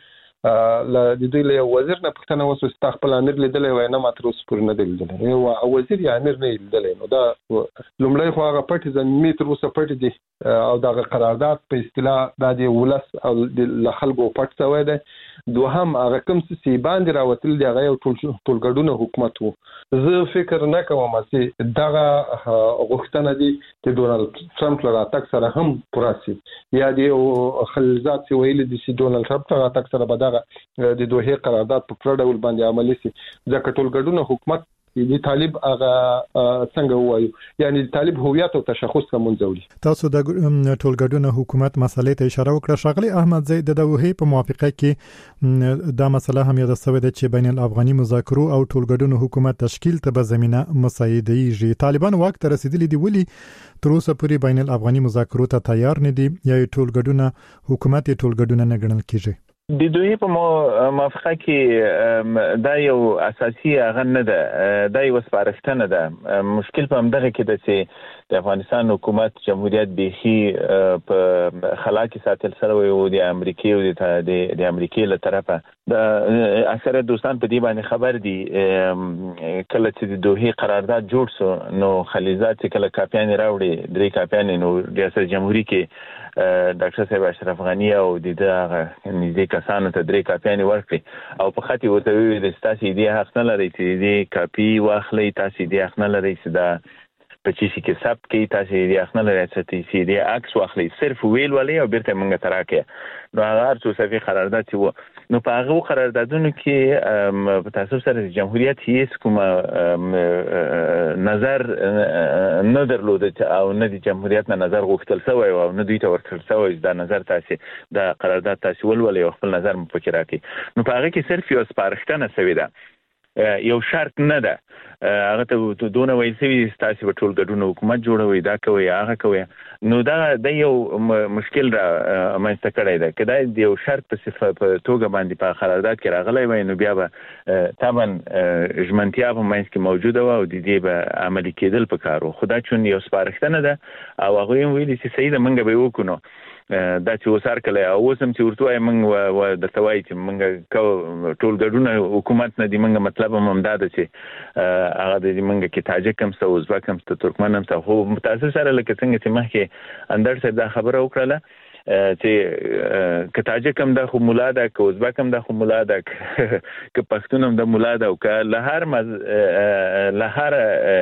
Speaker 2: د دوی له وزیر نه پوښتنه وشوه چې تا خپل امیر لیدلی وای؟ نه ما تر اوسه پورې نه دی لیدلی، یو وزیر یا امیر نه یې لیدلی. نو دا لومړی خو هغه پټې زمینې تر اوسه پټې دي او دغه قرارداد په اصطلاح دا د ولس او له خلکو پټ شوی دی. دوهم هغه کوم چې باندې راوتل دی هغه یو ټول ګډون حکومت و. زه فکر نه کوم چې دغه غوښتنه دي چې ډونالد ټرمپ له راتګ سره هم پوره شي، یا د یو خلیلزاد چې ویلي دي چې ډونالد ټرمپ له راتګ سره به دغه د دوه قرارداد په پوره ډول باندې عملي شي. ځکه ټول ګډون حکومت د طالب هغه څنګه وایو، یعنی د طالب هویت او تشخص کومځولي.
Speaker 21: تاسو د ټولګډون حکومت مسلې ته اشاره وکړه. ښاغلی احمد زئی د دوحې په موافقه کې دا مسله هم یاد شوې ده چې بین الافغاني مذاکرو او ټولګډون حکومت تشکیل ته به زمينه مساعدېږي. طالبان واک ته رسیدلي دي، ولی تر اوسه پورې بین الافغاني مذاکرو ته تیار نه دي، یا ټولګډون حکومت ټولګډون نه ګڼل کیږي؟
Speaker 6: د دوی په موافقه کې دا یو اساسي هغه نه ده، دا یو سپارښتنه ده. مشکل په همدغه کې ده چې د افغانستان حکومت جمهوریت بیخي په خلا کې ساتل سره و د امریکای او د امریکای له طرفه د اکثره دوستان په دې باندې خبر دي. کله چې د دوه قرارداد جوړ شو نو خلیلزاد چې کله کاپیان راوړي، درې کاپیان نو ریاست جمهوریت کې ډاکټر صاحب اشرف غنی او د نږدې کسانو ته درې کاپیان ورکړي او په خاطر ورته ویل چې تاسو دې حق نه لرئ چې دې کاپی واخلئ، تاسو دې حق نه لرئ چې دا په چیسي کې ثبت کړئ، تاسو دې حق نه لرئ چې دې عکس واخلئ، صرف ویل ولې او بیرته موږ ته راکړئ. نو هغه هر څو صفحې قرارداد چې و، نو په هغه قراردادونو کې په تاسو سره د جمهوریت هیڅ کوم نظر نه درلود او نه د جمهوریت نه نظر غوښتل شوی او نه دوی ته ورکړل شوی دا نظر تاسو د قرارداد تاسو ولولئ او خپل نظر مو پکې راکړئ. نو په هغه کې صرف یو سپارښتنه شوې ده، یو شرط نه ده. هغه ته دونه ویل شوي تاسو په ټول ګډون حکومت جوړوي، دا کوي هغه کوي. نو دا د یو مشکل را منځته کړی ده. که دا د یو شرط په توګه باندې په قرارداد کې راغلی وای نو بیا به طبعا ژمنتیا په منځ کې موجوده وه او د دې به عملي کېدل پکار و. خو دا چون یو سپارښتنه ده او هغوی هم ویلي چې صحیح ده موږ به یې وکړو. دا چې وسار کله او اوس هم چې ورته وایي موږ درته وایي چې موږ ټول ګډون حکومت نه دي، موږ مطلب هم دا ده چې هغه د موږ کې تاجک هم شته، ازبک هم شته، ترکمن هم شته. خو تاسو سره لکه څنګه چې مخکې اندر صاحب دا خبره وکړله چې کتاجک هم د مولا ده که ازبک هم د مولا ده که پښتون هم د مولا ده او که له هر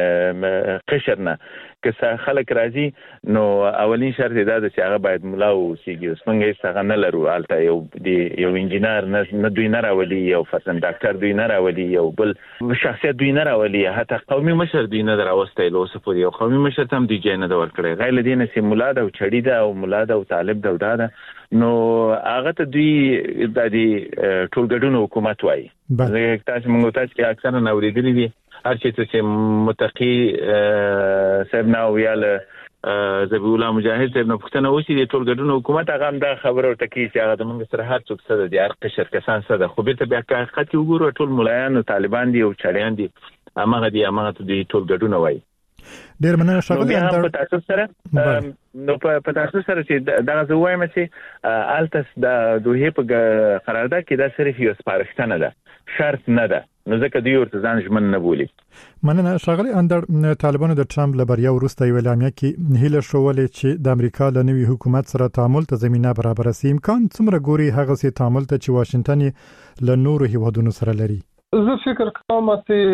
Speaker 6: قشر نه که خلک راځي نو اولین شرط دا ده چې هغه باید مولا اوسېږي. اوس موږ هېڅ هغه نه لرو هلته یو انجینر نه دوی نه راولي یو فرضاً ډاکټر دوی نه راولي یو بل شخصیت دوی نه راولي حتی قومي مشر دوی نه راوستی له اوسه پورې یو قومي مشر ته هم دوی جای نه ده ورکړی غیر له دې نه چې مولا ده او چړي ده او مولا ده او طالب ده او دا ده نو هغه ته دوی د ټولګډون حکومت وایي. موږ تاسو کې اکثرا اورېدلي دي هر چې متقي صاحب نه ویاله ذبیح الله مجاهد صاحب نه پوښتنه وشي د ټولګډون حکومت هغه هم دا خبره ورته کوي چې هغه د موږ سره هر څوک څه دي هر قشر کسان څه ده خو بیرته بیا که حقیقت وګورو ټول ملایان او طالبان دي او چړیان دي هماغه ته دوی ټولګډون وایي.
Speaker 21: ډېر مننه ښاغلی
Speaker 6: اندر په تاسو سره نو په تاسو سره چې دا زه وایم چې التس د دوه په قرارداد کې دا صرف یو سپارښتنه ده شرط نه ده نو ځکه دوی ورته ځان ژمن نه بولي.
Speaker 21: مننه ښاغلی اندر طالبانو د ټرمپ له بریا وروسته یو اعلامیه کې هیله شولې چې د امریکا له نوي حکومت سره تعامل ته زمينه برابر سي امکان څومره ګوري هغه سي تعامل ته چې واشنگټن له نورو هیوادونو سره لري.
Speaker 2: زه فکر کوم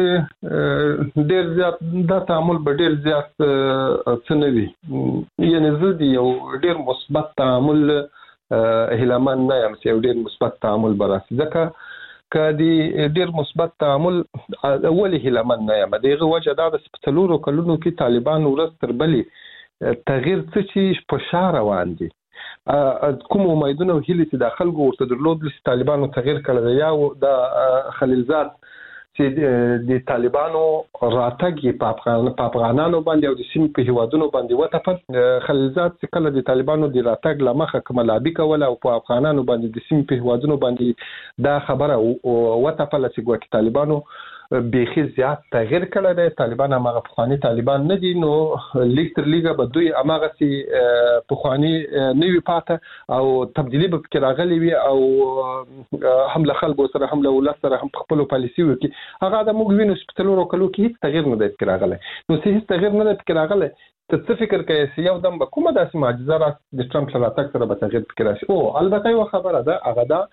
Speaker 2: چې ډېر زیات دا تعامل به ډېر زیات څه نه وي یعنی زه د یو ډېر مثبت تعامل هیلهمن نه یم چې یو ډېر مثبت تعامل به راشي ځکه که د ډېر مثبت تعامل ولې هیلهمن نه یم د هغه وجه دا ده چې په څلورو کلونو کې طالبان ورځ تر بلې تغییر څه چې په شا روان دي کوم امیدونه او هیلې چې د خلکو ورته درلودل چې طالبانو تغییر کړی یا د خلیلزاد چې د طالبانو راتګ په افغانانو باندې او د سیمې په هیوادونو باندې وتپل خلیلزاد چې کله د طالبانو د راتګ لمخه کومه لابي کوله او په افغانانو باندې د سیمې په هیوادونو باندې دا خبره وتپل چې ګویا طالبانو بیخي زیات تغییر کړی دی طالبان هغه پخوانی طالبان نه دي نو لیک تر لیګه به دوی هغه سي پخوانی نوی پاته او تبدیلی به فکر راغلی وي او حمله خلکو سره حمله ولس سره هم خپل پالیسي وکي هغه د موږ وینو سپټلورو کلو کې هیڅ تغییر نه دی فکر راغلی نو هیڅ تغییر نه دی فکر راغلی ته څه فکر کوي چې یو دم به کومه داسې معجزه را د ټرمپ سره تک سره به تغییر فکر راشي او البته یو خبره ده هغه ده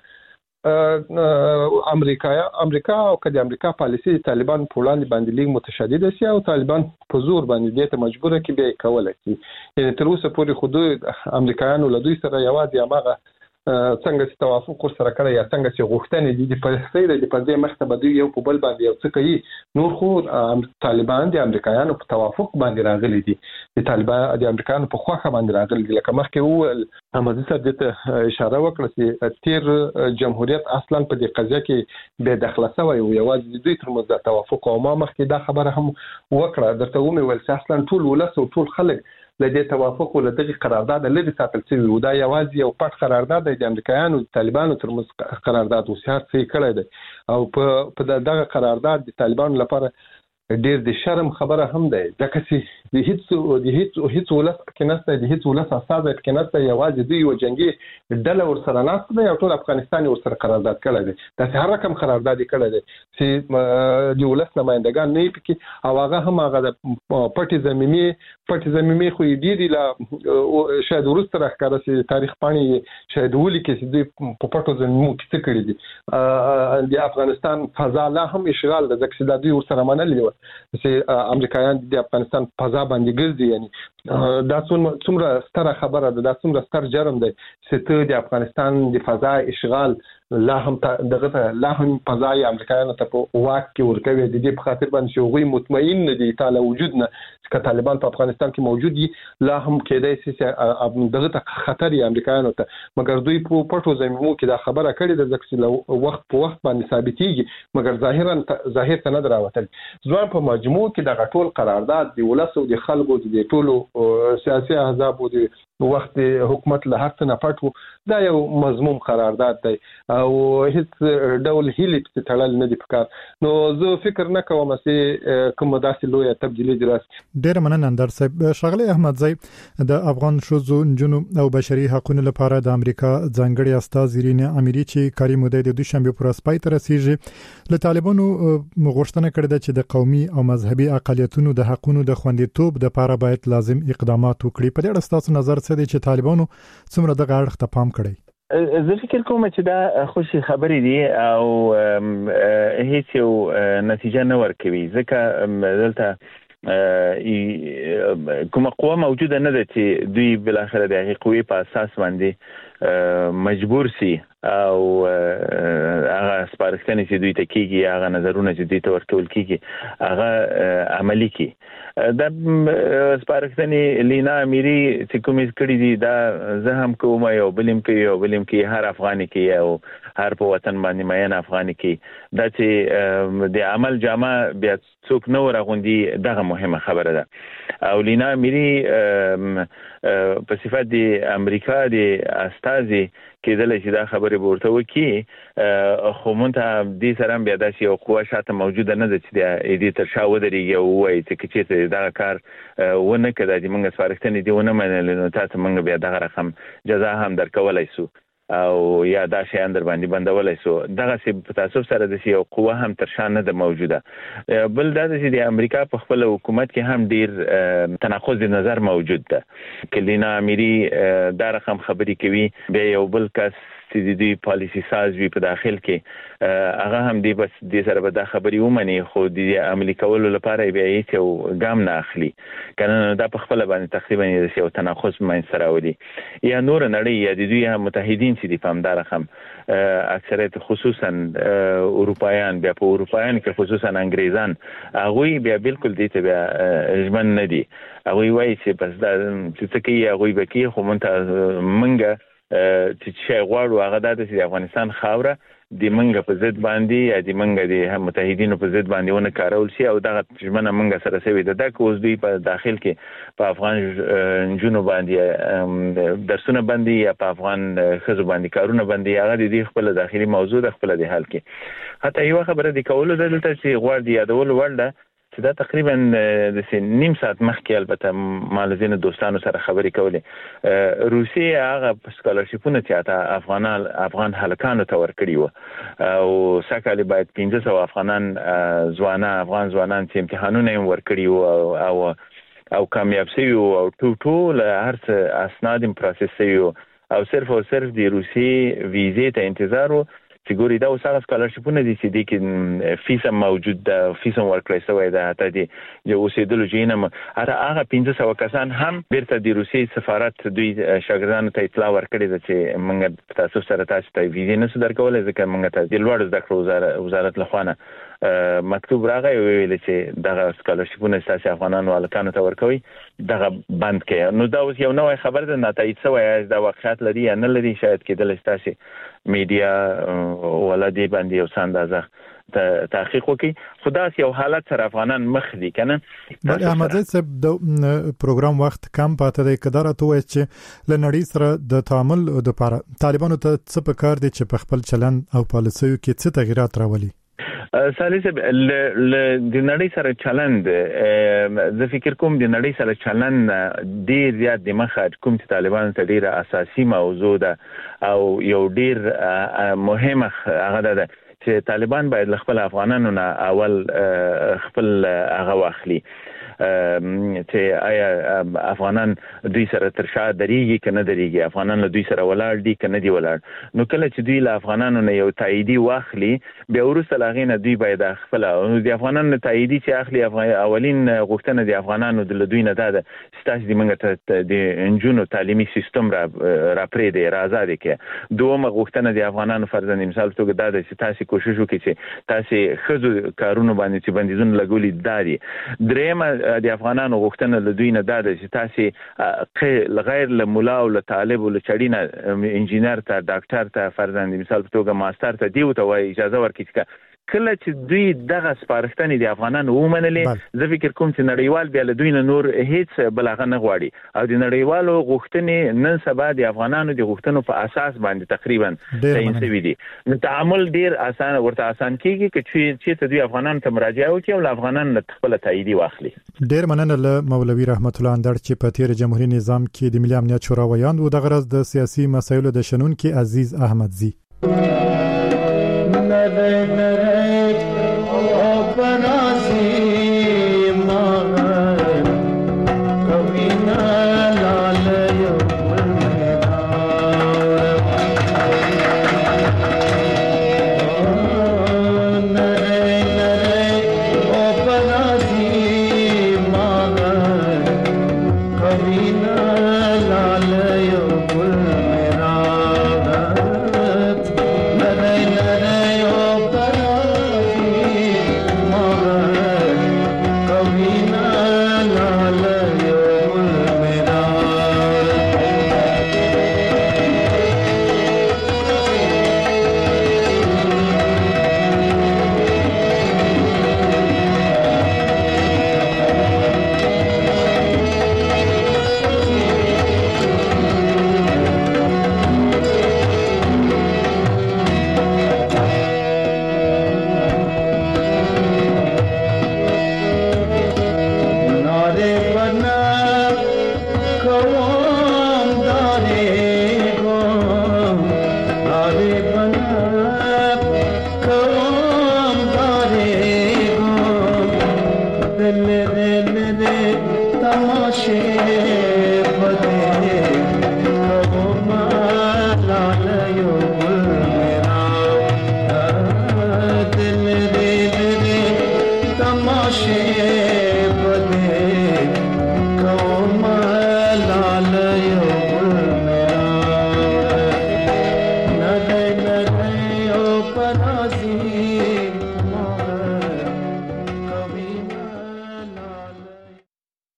Speaker 2: امریکا او که د امریکا پالیسي طالبان په وړاندې باندې لیک متشدد شي او طالبان په زور باندې دې ته مجبور کی به کولای شي یعنی تر اوسه پورې خو امریکایانو له دوی سره یوازې هغه څنګه چې توافق سره کړی یا څنګه چې غوښتنې دي د پرسته د پدې مخته بده یو په بل باندې یو څه کوي نور خو طالبان د امریکایانو په توافق باندې راغلي دي د طالبان د امریکایانو په خوخه باندې راغلي دي لکه مخکې وویل احمدي صاحب ته اشاره وکړه چې تیر جمهوریت اصلا په دې قضیه کې بې دخله شوی او یوازې دوی تر مزه توافق او ما مخکې دا خبره هم وکړه درته ومه ول اصلا ټول ولس او ټول خلک لدې توافق ول دغه قرارداد لري ساتل شوی و دا یوازې یو پټ قرارداد د امریکایانو طالبانو تر مزه قرارداد وسیات سي کړی دی او په دغه قرارداد د طالبانو لپاره ډېر د شرم خبره هم ده ځکه چې د هیڅ ولس کې نشته د هیڅ ولس اساس کې نشته یوازې دوی یو جنگي ډله ورسره نشته دی او ټول افغانستان ورسره قرارداد کړی دی دا هر رقم قرارداد کړی دی چې د ولس نمائندگان نه پکې او هغه هم هغه د پټي زمینی خو دې لا شاید ورسره راښکاره چې تاریخ باندې شاید ولي کې دوی په پټو زمینو کې څه کړی دي د افغانستان فضا لا هم اشغال د ځکه چې دوی ورسره منلي و چې امریکایان د افغانستان فضا باندې ګرځي یعنی دا څومره ستره خبره ده دا څومره ستر جرم دی چې ته د افغانستان د فضا اشغال لا هم فضای امریکایانو ته په واک کې ورکوي د دې په خاطر باندې چې هغوی مطمئن نه دي تعالی وجود نه چې طالبان په افغانستان کې موجود دي لا هم کېدای شي چې دغه ته خطر یې امریکایانو ته مګر دوی په پټو زمینو کې دا خبره کړې ده ځکه چې وخت په وخت باندې ثابتېږي مګر ظاهر ته نه دراوتل ځوان په مجموع کې د غټول قرارداد دی ولسو د خلکو د ټولو سیاسي احزاب او د وخت حکومت له هر څه نه پټو دا یو مضمون قرارداد دی او هیڅ ډول هیلې تړل نه دي پکار. نو زه فکر نه کوم چې کوم داسې لوی تبدیلی دراسي.
Speaker 21: ډیر مننه اندر صاحب. شغله احمدزی د افغان شوزو جنو او بشري حقوقو لپاره د امریکا ځانګړي استاذ رینا اميري چې کاري مدعي د دوشنبه پر اسپای تر رسیږي له طالبانو مغوښتنه کړې ده چې د قومي او مذهبي اقالیتونو د حقوقو د خوندیتوب د لپاره باید لازم اقدامات وکړي. په دې اړه تاسو نظر څه دی چې طالبانو څومره د غاړه ته پام کړی؟
Speaker 6: زه فکر کوم چې دا خوشي خبرې دي او هیڅ یو نتیجه نه ورکوي ځکه دلته کومه قوه موجوده نه ده چې دوی بل اخر د هغې قوې په اساس باندې مجبور سي او هغه سپارښتنې چې دوی ته کیږي هغه نظرونه چې دوی ته ورکول کیږي هغه عملی کی. د سپارښتنې لینا اميري چې کومې کړې دي دا زه هم کوم یو بلیم کې هر افغاني کې او هر په وطن باندې مېن افغاني کې دا چې د عمل جامه بیا څوک نو راغوندي دغه مهمه خبره ده. او لینا اميري په صفت د امریکا د استازي کېدل چې دا خبره ورته وکي خو مونته دې سره بیا داسې یو قوه شاته موجوده نه ده چې د دې تر شا ودرېږي او وایي چې دا کار ونه کړه چې موږ سپارښتنې دې ونه منلې نو تاسو موږ بیا دغه رقم جزا هم درکولای شو او یا دا شی اندر باندې بندولای شو. دغه څه په تاسو سره د یو قوه هم تر شا نه ده موجوده. بل دا چې د امریکا په خپل حکومت کې هم ډیر تناقض د نظر موجود ده. کلینا اميري دا رقم خبري کوي بیا یو بل کس چې د پالیسی ساز وی په داخل کې هغه هم دی بس د سره به دا خبري ومني خو د عملي کولو لپاره بیا یې یو ګام نه اخلي کنه دا په خپل باندې تقریبا یو تناقض مې سره ودی یا نور نړۍ یا د دوی متحدین چې د پامدار هم اکثریت خصوصا اروپایان بیا په اروپایان کې خصوصا انګریزان هغه بیا بالکل دې ته بیا ژمن نه دي. هغه وایي چې بس دا چې څه کوي هغه به کوي خو مونږ چې غواړو هغه د افغانستان خاوره د منګه په ضد باندې یا د منګه د متحدینو په ضد باندې ونه کارول شي او دغه ژمنه منګه سره سوي ده د کوز دوی په داخل کې په افغان جنوب باندې درسونه باندې یا په افغان خزو باندې کارونه باندې هغه د دې خپل داخلي موضوع د خپل د حل کې حتی یو خبره د کولو دلته چې غواړي یادول ورده چې دا تقریبا د نیم ساعت مخکې البته مالزین دوستانو سره خبرې کولې روسیه هغه سکالرشیپونه چې افغان هلکانو ته ورکړي وو او سکهالی باید 1500 افغان ځوانان چې امتحانونه یې ورکړي وو او کامیاب شوي او ټول هر څه اسناد پروسس شوي او صرف د روسیې ویزې ته انتظار وو چې ګوري دا اوسه سکالرشیپونه دي چې د کې فیس موجود ده فیس ورکړی شوی ده ته دي یو اوسېدلو جینم هغه 1500 کسان هم بیرته د روسي سفارت دوی شاګردانو ته اطلاع ورکړي ده چې موږ تاسو سره تاسو ته ویزې نه درکولای ځکه موږ ته د لوړ زده کړو وزارت لخوا مکتوب راغی ویل چې دغه سکالرشیپونه تاسو افغانانو الکانو ته ورکوي دغه بند کړي. نو دا اوس یو نوې خبر ده نه تایید شوی دا واقعیت لري یا نه لري شاید کېدل تاسو میډیا ولادي باندې یو اندازه تحقیق وکي خدا یو حالت سره افغانان مخ دي کنه.
Speaker 21: بل احمد صاحب د پروګرام وخت کم پاتې دی کدار ته وایي چې لنړی سره د تعامل د لپاره طالبانو ته څه پکار دي چې په خپل چلن او پالیسیو کې څه تغیرات راولي.
Speaker 6: سالي صاحب د نړۍ سره چلند زه فکر کوم د نړۍ سره چلند ډیر زیات د مخه کوم چې طالبان ته ډیره اساسي موضوع ده او یو ډیر مهمه هغه ده چې طالبان باید خپل افغانانو نه اول خپل هغه واخلي چې آیا افغانان دوی سره تر شا درېږي کنه درېږي افغانان له دوی سره ولاړ دي کنه دی ولاړ نو کله چې دوی له افغانانو نه یو تاییدي واخلي بیا وروسته لاغینه دوی باید خپل د افغانانو تاییدي چې اخلي اولین غوښتنه د افغانانو د دوی نه ده چې تاسو د منګه د انجونو تعلیمي سیستم را پرې دی راځي کې دومره غوښتنه د افغانانو فرضاً مثال توګه ده چې تاسو کوشش وکړئ چې تاسو خزو کارونه باندې چې بندیزونه لګولي داري درېمه د افغانانو غوښتنه له دوی نه ده چې تاسو غیر له مولا او له طالب او له چړینه انجینر ته ډاکټر ته فرضاً مثال په توګه ماستر ته دیو ته وایي اجازه ورکړي چې کله چې دوی دغه سپارښتنې د افغانانو ومنلې زه فکر کوم چې نړیوال بیا له دوی نه نور هیڅ بلغه نه غواړي او د نړیوالو غوښتنې نن سبا د افغانانو د غوښتنو په اساس باندې تقریبا تعین شوي دي. نو تعامل ډیر آسان کیږي چې دوی افغانانو ته مراجعه وکړي او افغانانو خپل تایید واخلي.
Speaker 21: ډیر مننه له مولوي رحمت الله اندړ چې په تیر جمهوریت نظام کې د ملي امنیت شورا ویاند و د غرض د سیاسي مسایلو د شنن کې عزیز احمدزی.
Speaker 8: तमाशे